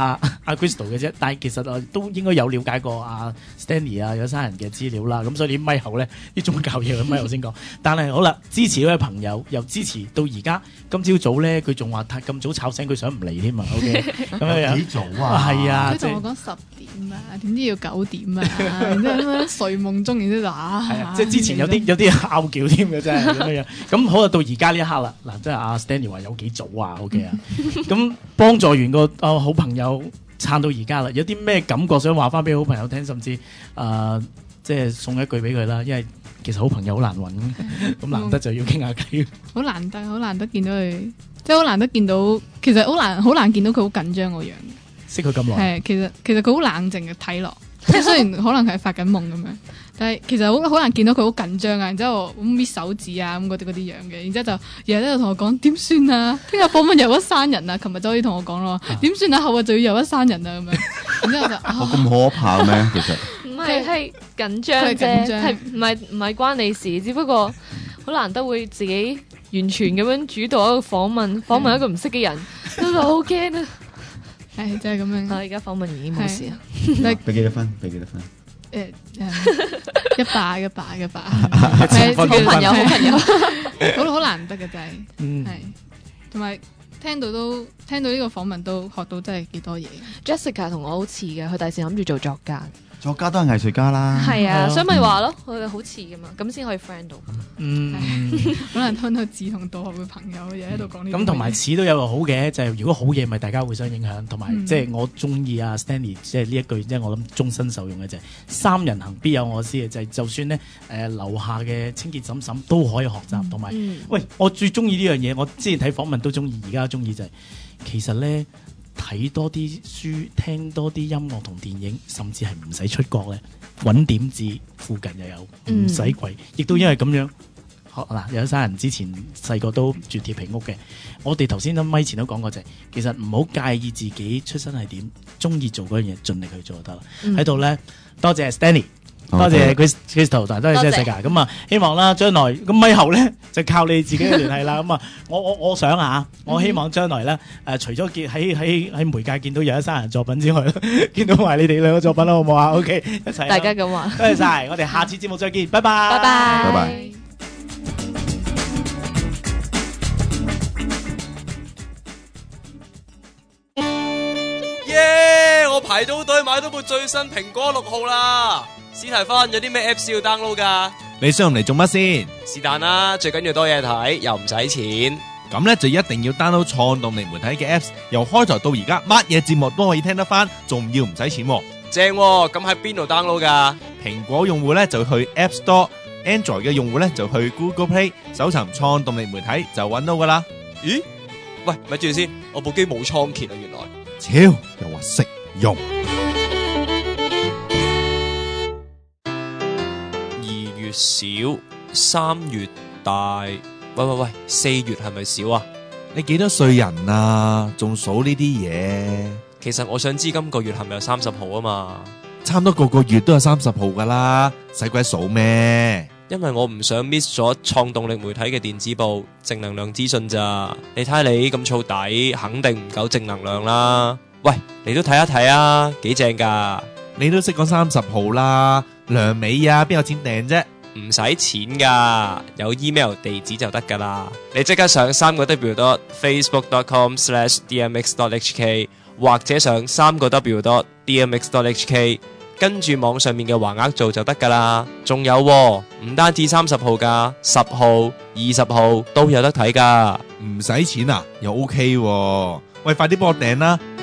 阿 Crystal 嘅啫，但係其實都應該有了解過阿 Stanley 啊有生人嘅資料啦，咁所以啲咪後咧啲宗教嘢，咪後先講。但係好啦，支持嗰位朋友又支持到而家，今朝早咧佢仲話咁早吵醒佢想唔嚟添啊 ，OK， 咁樣幾早啊？ 係啊， 佢同我講10點啊，點知要9點啊，然之後咁樣睡夢中，然之後就係啊，即係之前有啲拗撬添嘅真係咁樣。咁好啊，到而家呢一刻啦，嗱，即係阿 Stanley 話有幾早啊 ，OK 啊，咁幫助完個好朋友撐到而家啦，有啲咩感覺想話翻俾好朋友聽，甚至即係送一句俾佢啦，因為其實好朋友好難揾，咁難得就要傾下偈。 好難得見到佢，即係好難得見到，其實好難見到佢好緊張個樣。 識佢咁耐， 係其實佢好冷靜嘅睇落，即係雖然可能係發緊夢咁樣，但係其實好難見到佢好緊張啊，然之後咁搣手指啊咁嗰啲樣嘅，然之後就日日都同我講點算啊，聽日訪問又一生人啊，琴日就可以同我講咯，點算啊，後日就要又一生人啊咁樣，然之後就咁可怕咩？其實唔係緊張啫，係唔係關你事，只不過好難得會自己完全咁樣主導一個訪問一個唔識嘅人，都好驚啊！係就係咁樣。而家訪問已經冇事啦。 俾幾多分？俾幾多分 ？100， 好朋友， 好難得嘅真係，係同埋聽到呢個訪問都學到真係幾多嘢。 Jessica 同我好似嘅，佢第時諗住做作家。 作家都係藝術家啦， 係啊，所以咪話咯，佢哋好似噶嘛，咁先可以 friend 到。 可能聽到志同道合嘅朋友又喺度講呢啲。 咁同埋似都有個好嘅，就係如果好嘢，咪大家互相影響，同埋即係我中意阿 Stanley，即係呢一句，即係我諗終身受用嘅就係三人行必有我師嘅，就係就算咧樓下嘅清潔嬸嬸都可以學習，同埋喂，我最中意呢樣嘢，我之前睇訪問都中意，而家中意就係其實咧。睇多啲書，聽多啲音樂同電影，甚至係唔使出國咧，揾點子附近又有，唔使貴，亦都因為咁樣。嗱，有一生人之前細個都住鐵皮屋嘅，我哋頭先咪前都講過就係，其實唔好介意自己出身係點，中意做嗰樣嘢，盡力去做就得啦。喺度咧，多謝 Stanley。多謝 Crystal， 多謝 Jessica。咁啊，希望啦，將來咁咪後咧就靠你自己嘅聯繫啦。咁啊，我想啊，我希望將來咧除咗見喺媒介見到有一生人作品之外咧，見到埋你哋兩個作品啦，好唔好啊 ？OK， 一齊。 大家咁話。 多謝晒，我哋下次節目再見，拜拜。 拜拜。 拜拜。 耶！我排到隊買到部最新蘋果6號啦。史提芬，有啲咩 Apps 要 download 噶？ 你想用嚟做乜先？ 是但啦，最緊要多嘢睇，又唔使錢。 咁咧就一定要 download 創動力媒體嘅 Apps， 由開台到而家，乜嘢節目都可以聽得翻，仲要唔使錢。 正喎，咁喺邊度 download 噶？ 蘋果用戶咧就去 App Store，Android 嘅用戶咧就去 Google Play， 搜尋創動力媒體就揾到噶啦。 咦？喂，咪住先，我部機冇倉頡啊，原來。 超又話識用。 月少3月大，喂，4月係咪少啊？ 你幾多歲人啊？仲數呢啲嘢？ 其實我想知今個月係咪有30號啊嘛？ 差唔多個個月都有30號噶啦，使鬼數咩？ 因為我唔想 miss 咗創動力媒體嘅電子報正能量資訊咋。你睇下你咁燥底，肯定唔夠正能量啦。喂，你都睇一睇啊，幾正噶？ 你都識講30號啦，梁美啊，邊有錢訂啫？ 唔使錢噶，有 email 地址就得噶啦。你即刻上3w.facebook.com/dmx.hk 或者上3w.dmx.hk， 跟住網上面嘅橫額做就得噶啦。仲有喎，唔單止30號噶，10號、20號都有得睇噶。 唔使錢啊，又 OK喎。喂，快啲幫我訂啦